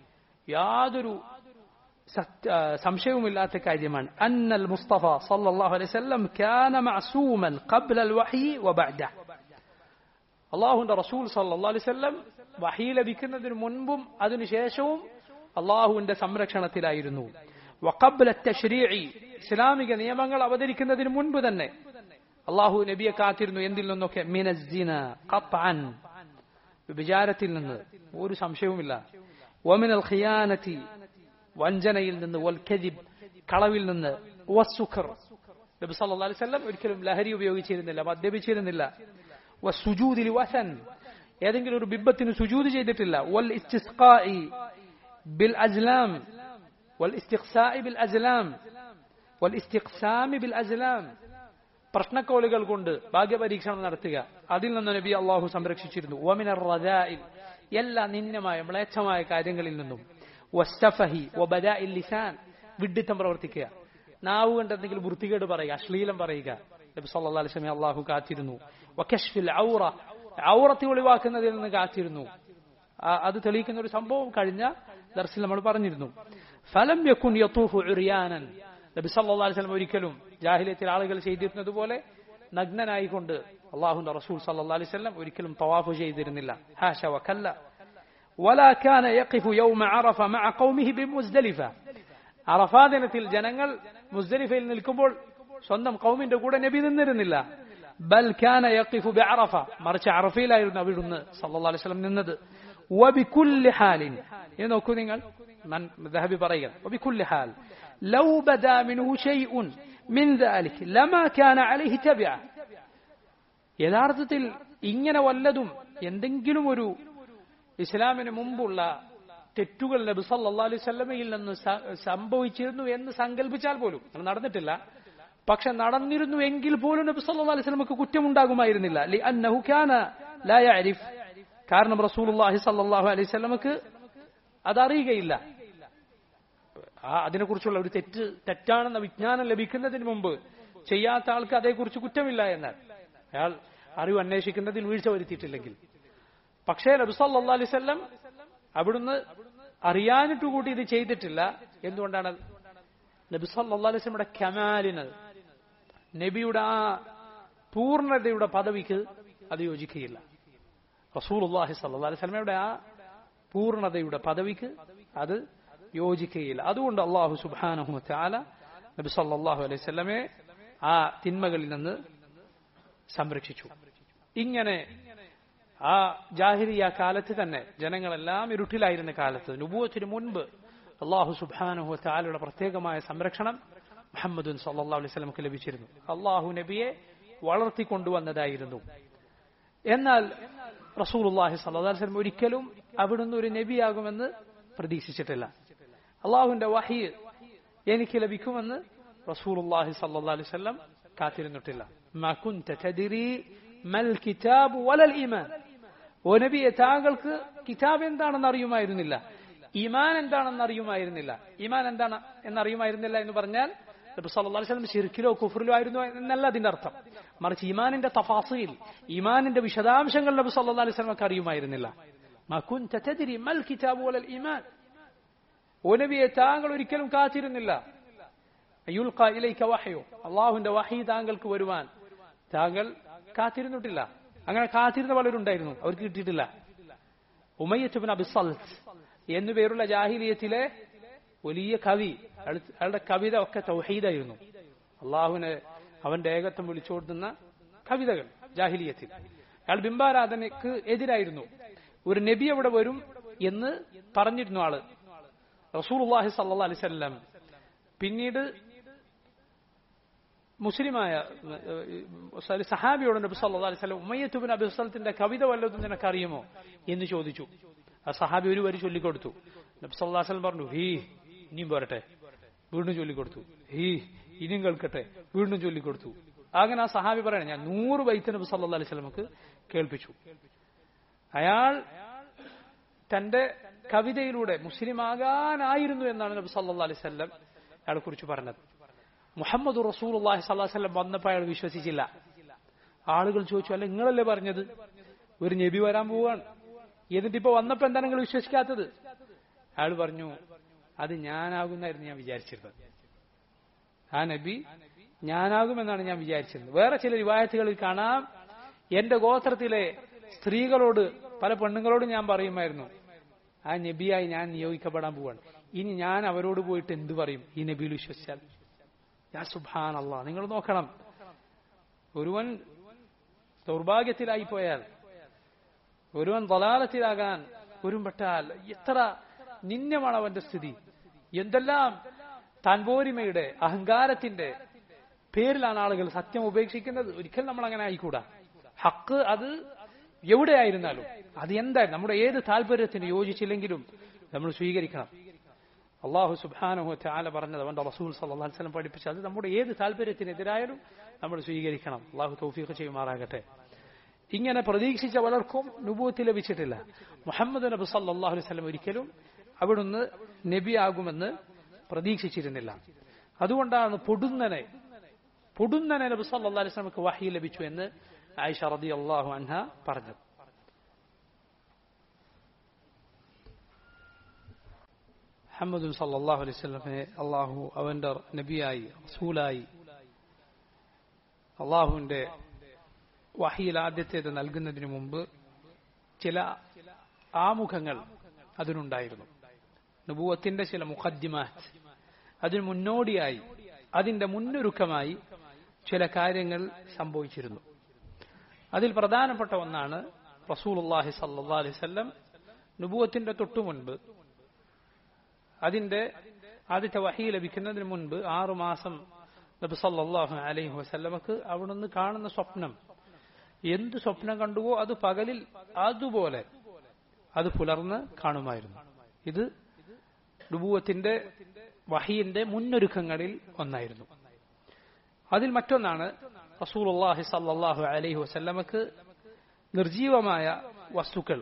Speaker 1: യാതൊരു സംശയവുമില്ലാത്ത കാര്യമാണ്, അന്നൽ മുസ്തഫ സല്ലല്ലാഹു അലൈഹി വസല്ലം കാന മഅസൂമൻ ഖബ്ല അൽ വഹി വബഅദഹ്, അല്ലാഹുവിന്റെ റസൂൽ സല്ലല്ലാഹു അലൈഹി വസല്ലം വഹി ലഭിക്കുന്നതിന് മുൻപും അതിനുശേഷവും അല്ലാഹുവിന്റെ സംരക്ഷണത്തിലായിരുന്നു. വഖബ്ല അത്തശ്രീഇ, ഇസ്ലാമിക നിയമങ്ങൾ അവതരിക്കുന്നതിന് മുൻപ് തന്നെ അല്ലാഹു നബിയെ കാത്തിരുന്നു. എന്തിൽ നിന്നൊക്കെ? മിനസ്സിന ഖത്അൻ, വിചാരത്തിൽ നിന്ന് ഒരു സംശയവുമില്ല. വമിനൽ ഖിയാനതി, വഞ്ചനയിൽ നിന്ന്. വൽ കദിബ്, കളവിൽ നിന്ന്. വസ്സുഖർ, നബി സല്ലല്ലാഹു അലൈഹി വസല്ലം ഒരിക്കലും ലഹരി ഉപയോഗിച്ചിരുന്നില്ല, മദ്യപിച്ചിരുന്നില്ല. വസ്സുജൂദി ലിവസൻ, ഏതെങ്കിലും ഒരു ബിംബത്തിന് സുജൂദ് ചെയ്തിട്ടില്ല. വൽ ഇസ്തിസ്ഖാഇ ബിൽ അസ്ലാം, വൽ ഇസ്തിഖ്സാഇ ബിൽ അസ്ലാം, വൽ ഇസ്തിഖ്സാമി ബിൽ അസ്ലാം, പ്രശ്നക്കോളുകൾ കൊണ്ട് ഭാഗ്യപരീക്ഷണം നടത്തുക, അതിൽ നിന്ന് നബി അള്ളാഹു സംരക്ഷിച്ചിരുന്നു. വമിനർ റദാഇൽ, എല്ലാ നിന്ദ്യമായ മ്ലേച്ഛമായ കാര്യങ്ങളിൽ നിന്നും. വസ്തഫഹി വബദാഇൽ ലിസാൻ, വിഡ്ഢിത്തം പ്രവർത്തിക്കുക, നാവ് കൊണ്ട് എന്തെങ്കിലും വൃത്തികേട് പറയുക, അശ്ലീലം പറയുക, നബി സല്ലല്ലാഹു അലൈഹി വസല്ലം അള്ളാഹു കാത്തിരുന്നു. വകശ്ഫിൽ ഔറ, ഔറത്തി ഒളിവാക്കുന്നതിൽ നിന്ന് കാത്തിരുന്നു. അത് തെളിയിക്കുന്ന ഒരു സംഭവം കഴിഞ്ഞ ദർസിൽ നമ്മൾ പറഞ്ഞിരുന്നു. ഫലം യകുൻ യതൂഫു ഉറിയാനൻ, നബി സല്ലല്ലാഹു അലൈഹി വസല്ലം ഒരിക്കലും ജാഹിലിയത്തിൽ ആളുകൾ ചെയ്തിരുന്നത് പോലെ നഗ്നനായിക്കൊണ്ട് അല്ലാഹുവിന്റെ റസൂൽ സല്ലല്ലാഹു അലൈഹി വസല്ലം ഒരിക്കലും തവാഫ് ചെയ്തിരുന്നില്ല. ഹാശ വകല്ല. വലാ കാന യഖിഫു യൗമ അറഫ മഅ ഖൗമിഹി ബിമുസ്ദലിഫ, അറഫാ ദിനത്തിൽ ജനങ്ങൾ മുസ്ദലിഫയിൽ നിൽക്കുമ്പോൾ സ്വന്തം ഖൗമിന്റെ കൂടെ നബി നിന്നിരുന്നില്ല. ബൽ കാന യഖിഫു ബിഅറഫ, മറിച്ച് അറഫയിലായിരുന്നു അവിടുന്ന് സല്ലല്ലാഹു അലൈഹി വസല്ലം നിന്നത്. വബികുല്ലി ഹാലിൻ, ഇത് നോക്കൂ നിങ്ങൾ, ദഹബി പറയുക, വബികുല്ലി ഹാൽ ലൗ ബദാ മിൻഹു ശൈഉൻ മിൻ ദാലിക ലമാ കാന അലൈഹി തബിഅ, യഥാർത്ഥത്തിൽ ഇങ്ങനെ വല്ലതും എന്തെങ്കിലും ഒരു ഇസ്ലാമിന് മുമ്പുള്ള തെറ്റുകൾ നബി സല്ലല്ലാഹു അലൈഹി വസല്ലമയിൽ നിന്ന് സംഭവിച്ചിരുന്നു എന്ന് സങ്കല്പിച്ചാൽ പോലും, അത് നടന്നിട്ടില്ല, പക്ഷെ നടന്നിരുന്നു എങ്കിൽ പോലും നബി സല്ലല്ലാഹു അലൈഹി വസല്ലമക്ക് കുറ്റമുണ്ടാകുമായിരുന്നില്ല. ലിഅന്നഹു കാന ലാ യഅരിഫ്, കാരണം റസൂലുള്ളാഹി സല്ലല്ലാഹു അലൈഹി വസല്ലമക്ക് അതറിയുകയില്ല. ആ അതിനെക്കുറിച്ചുള്ള ഒരു തെറ്റ് തെറ്റാണെന്ന വിജ്ഞാനം ലഭിക്കുന്നതിന് മുമ്പ് ചെയ്യാത്ത ആൾക്ക് അതേക്കുറിച്ച് കുറ്റമില്ല എന്നാൽ, അയാൾ അറിവ് അന്വേഷിക്കുന്നതിൽ വീഴ്ച വരുത്തിയിട്ടില്ലെങ്കിൽ. പക്ഷേ നബി സല്ലല്ലാഹു അലൈഹി വസല്ലം അവിടുന്ന് അറിയാനിട്ടുകൂടി ഇത് ചെയ്തിട്ടില്ല. എന്തുകൊണ്ടാണ്? നബി സല്ലല്ലാഹു അലൈഹി വസല്ലമയുടെ കമാലിന്, നബിയുടെ ആ പൂർണ്ണതയുടെ പദവിക്ക് അത് യോജിക്കുകയില്ല. റസൂലുള്ളാഹി സ്വല്ലല്ലാഹു അലൈഹി വസല്ലമയുടെ ആ പൂർണ്ണതയുടെ പദവിക്ക് അത് യോജിക്കുകയില്ല. അതുകൊണ്ട് അല്ലാഹു സുബ്ഹാനഹു വ തആല നബി സല്ലല്ലാഹു അലൈഹി വസല്ലമയെ ആ തിന്മകളിൽ നിന്ന് സംരക്ഷിച്ചു. ഇങ്ങനെ ആ ജാഹിലിയ കാലത്ത് തന്നെ ജനങ്ങളെല്ലാം ഇരുട്ടിലായിരുന്ന കാലത്ത്, നുബുവത്തിന് മുൻപ് അല്ലാഹു സുബ്ഹാനഹു വ തആലയുടെ പ്രത്യേകമായ സംരക്ഷണം മുഹമ്മദുൻ സല്ലല്ലാഹു അലൈഹി വസല്ലമക്ക് ലഭിച്ചിരുന്നു. അല്ലാഹു നബിയെ വളർത്തിക്കൊണ്ടുവന്നതായിരുന്നു. എന്നാൽ റസൂലുള്ളാഹി സ്വല്ലല്ലാഹു അലൈഹി വസല്ലം ഒരിക്കലും അവിടുന്ന് ഒരു നബിയാകുമെന്ന് പ്രതീക്ഷിച്ചിട്ടില്ല. അള്ളാഹുവിന്റെ വഹി എനിക്ക് ലഭിക്കുമെന്ന് റസൂലുള്ളാഹി സ്വല്ലല്ലാഹു അലൈഹി വസല്ലം കാത്തിരുന്നിട്ടില്ല. മാ കുൻത തദ്രി മൽ കിതാബ് വലൽ ഈമാൻ. ഓ നബിയെ, താങ്കൾക്ക് കിതാബ് എന്താണെന്ന് അറിയുമായിരുന്നില്ല, ഈമാൻ എന്താണെന്ന് അറിയുമായിരുന്നില്ല. ഈമാൻ എന്താണ് എന്നറിയുമായിരുന്നില്ല എന്ന് പറഞ്ഞാൽ നബി സല്ലല്ലാഹു അലൈഹി വസല്ലം ശിർക്കിലോ കുഫ്റിലോ ആയിരുന്നു എന്നല്ല അതിന്റെ അർത്ഥം. മറിച്ച് ഈമാനിന്റെ തഫാസീൽ, ഈമാനിന്റെ വിശദാംശങ്ങൾ നബി സല്ലല്ലാഹു അലൈഹി വസല്ലം അറിയുമായിരുന്നില്ല. മാ കുൻത തദ്രി മൽ കിതാബ് വലൽ ഈമാൻ. ഓ നബിയെ, താങ്കൾ ഒരിക്കലും കാത്തിരുന്നില്ല. യുൽഖാ ഇലൈക വഹ്യു, അല്ലാഹുവിന്റെ വഹി താങ്കൾക്ക് വരുവാൻ താങ്കൾ കാത്തിരുന്നിട്ടില്ല. അങ്ങനെ കാത്തിരുന്ന പലരുണ്ടായിരുന്നു, അവർക്ക് കിട്ടിയിട്ടില്ല. ഉമയ്യത്ത് ഇബ്നു അബി സൽത് എന്നു പേരുള്ള ജാഹിലിയത്തിലെ വലിയ കവി, അയാളുടെ കവിത ഒക്കെ തൗഹീദായിരുന്നു. അള്ളാഹുവിനെ അവന്റെ ഏകത്വം വിളിച്ചോടുന്ന കവിതകൾ ജാഹിലിയത്തിൽ. അയാൾ ബിംബാരാധനയ്ക്ക് എതിരായിരുന്നു. ഒരു നബി അവിടെ വരും എന്ന് പറഞ്ഞിരുന്നു ആള്. റസൂലുള്ളാഹി സ്വല്ലല്ലാഹു അലൈഹി വസല്ലം പിന്നീട് മുസ്ലിമായ സഹാബിയോട് നബി സല്ലല്ലാഹു അലൈഹി വസല്ലം ഉമയ്യത്ത് ഇബ്നു അബി സൽത്തിന്റെ കവിത വല്ലതും നിനക്ക് അറിയുമോ എന്ന് ചോദിച്ചു. ആ സഹാബി ഒരു വരി ചൊല്ലിക്കൊടുത്തു. നബി സല്ലല്ലാഹു അലൈഹി വസല്ലം പറഞ്ഞു, ഹീ ഇനിയും പോരട്ടെ. വീണ്ടും ചൊല്ലിക്കൊടുത്തു. ഹീ ഇനിയും കേൾക്കട്ടെ. വീണ്ടും ചൊല്ലിക്കൊടുത്തു. അങ്ങനെ ആ സഹാബി പറയണേ, ഞാൻ നൂറ് ബൈത്ത് നബി സല്ലല്ലാഹു അലൈഹി വസല്ലമക്ക് കേൾപ്പിച്ചു. അയാൾ തന്റെ കവിതയിലൂടെ മുസ്ലിം ആകാനായിരുന്നു എന്നാണ് നബി സല്ലല്ലാഹു അലൈഹി വസല്ലം അയാളെ കുറിച്ച് പറഞ്ഞത്. മുഹമ്മദ് റസൂലുള്ളാഹി സ്വല്ലല്ലാഹു അലൈഹി വസല്ലം വന്നപ്പോൾ അയാൾ വിശ്വസിച്ചില്ല. ആളുകൾ ചോദിച്ചു, അല്ല നിങ്ങളല്ലേ പറഞ്ഞത് ഒരു നബി വരാൻ പോവാണ്, എന്നിട്ടിപ്പോ വന്നപ്പോ എന്താണ് നിങ്ങൾ വിശ്വസിക്കാത്തത്? അയാൾ പറഞ്ഞു, അത് ഞാനാകുന്നായിരുന്നു ഞാൻ വിചാരിച്ചിരുന്നത്. ആ നബി ഞാനാകുമെന്നാണ് ഞാൻ വിചാരിച്ചിരുന്നത്. വേറെ ചില റിവായത്തുകളിൽ കാണാം, എന്റെ ഗോത്രത്തിലെ സ്ത്രീകളോട്, പല പെണ്ണുങ്ങളോട് ഞാൻ പറയുമായിരുന്നു, ആ നബിയായി ഞാൻ നിയോഗിക്കപ്പെടാൻ പോവാണ്. ഇനി ഞാൻ അവരോട് പോയിട്ട് എന്തു പറയും ഈ നബിയിൽ വിശ്വസിച്ചാൽ? യാ സുബ്ഹാനല്ലാഹ്, നിങ്ങൾ നോക്കണം, ഒരുവൻ ദൗർഭാഗ്യത്തിലായി പോയാൽ, ഒരുവൻ ദലാലത്തിലാകാൻ ഒരുമ്പെട്ടാൽ എത്ര നിന്യമാണ് അവന്റെ സ്ഥിതി. എന്തെല്ലാം താൻപോരിമയുടെ അഹങ്കാരത്തിന്റെ പേരിലാണ് ആളുകൾ സത്യം ഉപേക്ഷിക്കുന്നത്. ഒരിക്കലും നമ്മൾ അങ്ങനെ ആയിക്കൂടാ. ഹക്ക് അത് എവിടെയായിരുന്നാലും, അത് എന്തായാലും നമ്മുടെ ഏത് താല്പര്യത്തിന് യോജിച്ചില്ലെങ്കിലും നമ്മൾ സ്വീകരിക്കണം. അള്ളാഹു സുബ്ഹാനഹു വ തആല പറഞ്ഞത്, അവന്റെ റസൂൽ സല്ലല്ലാഹു അലൈഹി വസല്ലം പഠിപ്പിച്ചത്, അത് നമ്മുടെ ഏത് താല്പര്യത്തിനെതിരായാലും നമ്മൾ സ്വീകരിക്കണം. അള്ളാഹു തൗഫീഖ് ചെയ്യുമാറാകട്ടെ. ഇങ്ങനെ പ്രതീക്ഷിച്ച പലർക്കും നുബുവത്ത് ലഭിച്ചിട്ടില്ല. മുഹമ്മദ് നബി സല്ലല്ലാഹു അലൈഹി വസല്ലം ഒരിക്കലും അവിടുന്ന് നബിയാകുമെന്ന് പ്രതീക്ഷിച്ചിരുന്നില്ല. അതുകൊണ്ടാണ് പൊടുന്നനെ പൊടുന്നനെ നബി സല്ലല്ലാഹു അലൈഹി വസല്ലമക്ക് വഹി ലഭിച്ചു എന്ന് ആയിഷ റളിയല്ലാഹു അൻഹ പറഞ്ഞത്. മുഹമ്മദ് സല്ലല്ലാഹു അലൈഹി വസല്ലമയെ അള്ളാഹു അവന്റെ നബിയായി റസൂലായി അള്ളാഹുവിന്റെ വഹിയിൽ ആദ്യത്തേത് നൽകുന്നതിന് മുമ്പ് ചില ആമുഖങ്ങൾ അതിനുണ്ടായിരുന്നു. നുബുവത്തിന്റെ ചില മുഖദ്ദിമാത്ത്, അതിന് മുന്നോടിയായി, അതിന്റെ മുന്നൊരുക്കമായി ചില കാര്യങ്ങൾ സംഭവിച്ചിരുന്നു. അതിൽ പ്രധാനപ്പെട്ട ഒന്നാണ് റസൂലുള്ളാഹി സ്വല്ലല്ലാഹു അലൈഹി വസല്ലം നുബുവത്തിന്റെ തൊട്ടു മുൻപ്, അതിന്റെ ആദ്യത്തെ വഹി ലഭിക്കുന്നതിന് മുൻപ് ആറുമാസം നബി സല്ലല്ലാഹു അലൈഹി വസല്ലമക്ക് അവിടുന്ന് കാണുന്ന സ്വപ്നം, എന്ത് സ്വപ്നം കണ്ടുവോ അത് പകലിൽ അതുപോലെ അത് പുലർന്ന് കാണുമായിരുന്നു. ഇത് നുബുവത്തിന്റെ വഹിയിന്റെ മുന്നൊരുക്കങ്ങളിൽ ഒന്നായിരുന്നു. അതിൽ മറ്റൊന്നാണ് റസൂലുള്ളാഹി സ്വല്ലല്ലാഹു അലൈഹി വസല്ലമക്ക് നിർജീവമായ വസ്തുക്കൾ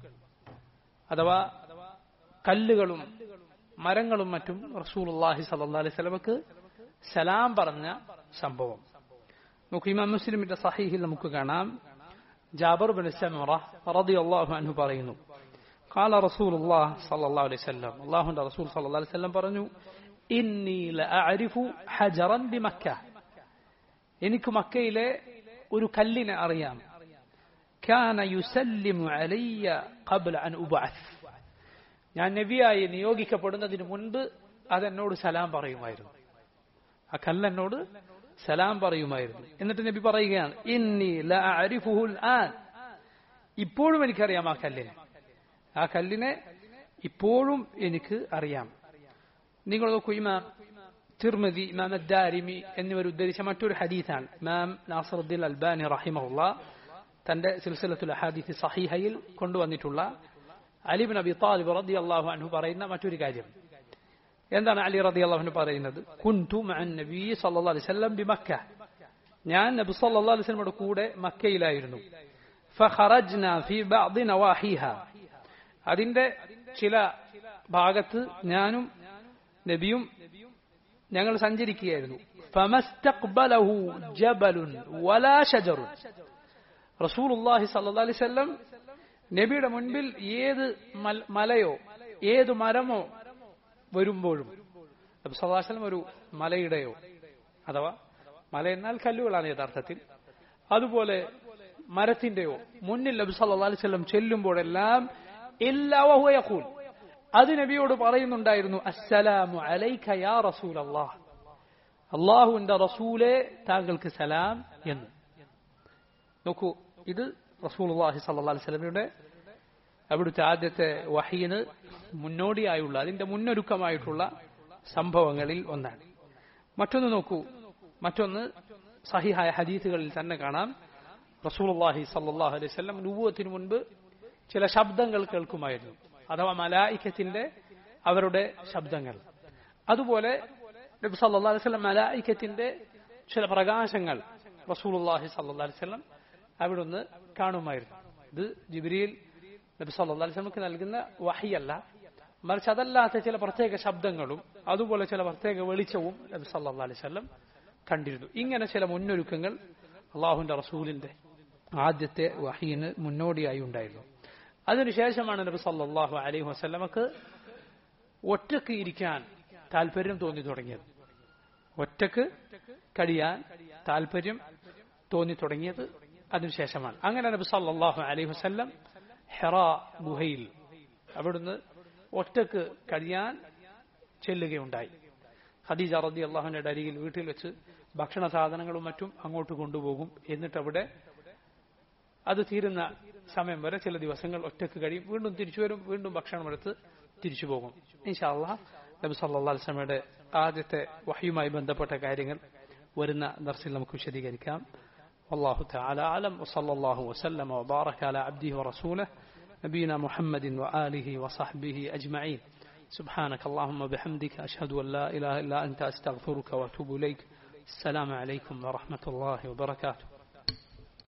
Speaker 1: അഥവാ കല്ലുകളും മരങ്ങളും മറ്റും റസൂലുള്ളാഹി സ്വല്ലല്ലാഹു അലൈഹി വസല്ലമക്ക് സലാം പറഞ്ഞ സംഭവം. നമുക്ക് ഇമാം മുസ്ലിമിന്റെ സഹീഹിൽ നമുക്ക് കാണാം, ജാബിർ ബിൻ സമുറ റളിയല്ലാഹു അൻഹു പറയുന്നു, قال رسول الله صلى الله عليه وسلم, അല്ലാഹുവിന്റെ റസൂൽ സല്ലല്ലാഹു അലൈഹി വസല്ലം പറഞ്ഞു, ഇന്നി ലഅഅരിഫു ഹജറൻ ബിമക്ക, എനിക്ക് മക്കയിലെ ഒരു കല്ലിനെ അറിയാം, കാന യുസല്ലിമു അലയ്യ ഖബ്ല അൻ ഉബഅസ്, ഞാൻ നബിയായി നിയോഗിക്കപ്പെടുന്നതിന് മുൻപ് അതെന്നോട് സലാം പറയുമായിരുന്നു. ആ കല്ലെന്നോട് സലാം പറയുമായിരുന്നു. എന്നിട്ട് നബി പറയുകയാണ്, ഇന്നി ലഅഅരിഫുഹുൽ ആൻ, ഇപ്പോഴും എനിക്കറിയാം ആ കല്ലിനെ, ആ കല്ലിനെ ഇപ്പോഴും എനിക്ക് അറിയാം. നിങ്ങൾ നോക്കൂ, ഇമാം തിർമിദി, ഇമാം അദ്ദാരിമി എന്നിവർ ഉദ്ധരിച്ച മറ്റൊരു ഹദീസാണ്. ഇമാം നാസിറുദ്ദീൻ അൽബാനി റഹിമഹുല്ലാ തന്റെ സിൽസിലത്തുൽ അഹാദീസ് സഹീഹയിൽ കൊണ്ടുവന്നിട്ടുള്ള അലി ഇബ്നു അബി ത്വാലിബ് റളിയല്ലാഹു അൻഹു പറയുന്ന മറ്റൊരു കാര്യം. എന്താണ് അലി റളിയല്ലാഹു അൻഹു പറയുന്നത്? കുൻതു മഅൻ നബി സല്ലല്ലാഹു അലൈഹി വസല്ലം ബിമക്ക, ഞാൻ നബി സല്ലല്ലാഹു അലൈഹി വസല്ലമയുടെ കൂടെ മക്കയിലായിരുന്നു. ഫഖറജ്നാ ഫീ ബഅദി നവാഹിഹ, അതിന്റെ ചില ഭാഗത്ത് ഞാനും നബിയും ഞങ്ങൾ സഞ്ചരിക്കുകയായിരുന്നു. ഫമസ്തഖ്ബലഹു ജബലുൻ വലാ ഷജറുൻ, റസൂലുള്ളാഹി സ്വല്ലല്ലാഹു അലൈഹി വസല്ലം നബിയുടെ മുൻപിൽ ഏത് മലയോ ഏത് മരമോ വരുമ്പോഴും, നബി സല്ലല്ലാഹു അലൈഹി വസല്ലം ഒരു മലയുടെയോ, അഥവാ മല എന്നാൽ കല്ലുകളാണ് യഥാർത്ഥത്തിൽ, അതുപോലെ മരത്തിന്റെയോ മുന്നിൽ നബി സല്ലല്ലാഹു അലൈഹി വസല്ലം ചെല്ലുമ്പോഴെല്ലാം ഇല്ലാ വഹുവ യഖൂൽ, അത് നബിയോട് പറയുന്നുണ്ടായിരുന്നു, അസ്സലാമു അലൈക യാ റസൂലല്ലാഹ്, അല്ലാഹുവിന്റെ റസൂലേ താങ്കൾക്ക് സലാം എന്ന്. നോക്കൂ, ഇത് റസൂലുള്ളാഹി സ്വല്ലല്ലാഹു അലൈഹി വസല്ലമയുടെ അവിടുത്തെ ആദ്യത്തെ വഹീന് മുന്നോടിയായുള്ള, അതിന്റെ മുന്നൊരുക്കമായിട്ടുള്ള സംഭവങ്ങളിൽ ഒന്നാണ്. മറ്റൊന്ന് നോക്കൂ, മറ്റൊന്ന് സഹിഹായ ഹദീസുകളിൽ തന്നെ കാണാം, റസൂലുള്ളാഹി സ്വല്ലല്ലാഹു അലൈഹി വസല്ലം നുബുവത്തിന് മുൻപ് ചില ശബ്ദങ്ങൾ കേൾക്കുമായിരുന്നു, അഥവാ മലായികത്തിന്റെ അവരുടെ ശബ്ദങ്ങൾ. അതുപോലെ നബി സല്ലല്ലാഹു അലൈഹി വസല്ലം മലായികത്തിന്റെ ചില പ്രകാശങ്ങൾ റസൂലുള്ളാഹി സ്വല്ലല്ലാഹു അലൈഹി വസല്ലം അവിടുന്ന് കാണുമായിരുന്നു. ഇത് ജിബ്രീൽ നബി സല്ലല്ലാഹു അലൈഹി വസല്ലമക്ക് നൽകുന്ന വഹിയല്ല, മറിച്ച് അതല്ലാത്ത ചില പ്രത്യേക ശബ്ദങ്ങളും അതുപോലെ ചില പ്രത്യേക വെളിച്ചവും നബി സല്ലല്ലാഹു അലൈഹി വസല്ലം കണ്ടിരുന്നു. ഇങ്ങനെ ചില മുന്നൊരുക്കങ്ങൾ അള്ളാഹുവിന്റെ റസൂലിന്റെ ആദ്യത്തെ വഹീന് മുന്നോടിയായി ഉണ്ടായിരുന്നു. അതിനുശേഷമാണ് നബി സല്ലല്ലാഹു അലൈഹി വസല്ലമക്ക് ഒറ്റക്ക് ഇരിക്കാൻ താല്പര്യം തോന്നി തുടങ്ങിയത്, ഒറ്റക്ക് കഴിയാൻ താല്പര്യം തോന്നി തുടങ്ങിയത് അതിനുശേഷമാണ്. അങ്ങനെ നബി സല്ലല്ലാഹു അലൈഹി വസല്ലം ഹിറാ ഗുഹയിൽ അവിടുന്ന് ഒറ്റക്ക് കഴിയാൻ ചെല്ലുകയുണ്ടായി. ഖദീജ റളിയല്ലാഹു അൻഹയുടെ അരികിൽ വീട്ടിൽ വെച്ച് ഭക്ഷണ സാധനങ്ങളും മറ്റും അങ്ങോട്ട് കൊണ്ടുപോകും. എന്നിട്ട് അവിടെ അത് തീരുന്ന സമയം വരെ ചില ദിവസങ്ങൾ ഒറ്റക്ക് കഴിയും, വീണ്ടും തിരിച്ചു വരും, വീണ്ടും ഭക്ഷണമെടുത്ത് തിരിച്ചു പോകും. ഇൻഷാ അല്ലാഹ് നബി സല്ലല്ലാഹു അലൈഹി വസല്ലമയുടെ ആദ്യത്തെ വഹയുമായി ബന്ധപ്പെട്ട കാര്യങ്ങൾ വരുന്ന ദർസിൽ നമുക്ക് വിശദീകരിക്കാം. والله تعالى أعلم وصلى الله وسلم وبارك على عبده ورسوله نبينا محمد وآله وصحبه أجمعين. سبحانك اللهم وبحمدك أشهد أن لا إله إلا أنت أستغفرك وأتوب إليك. السلام عليكم ورحمة الله وبركاته.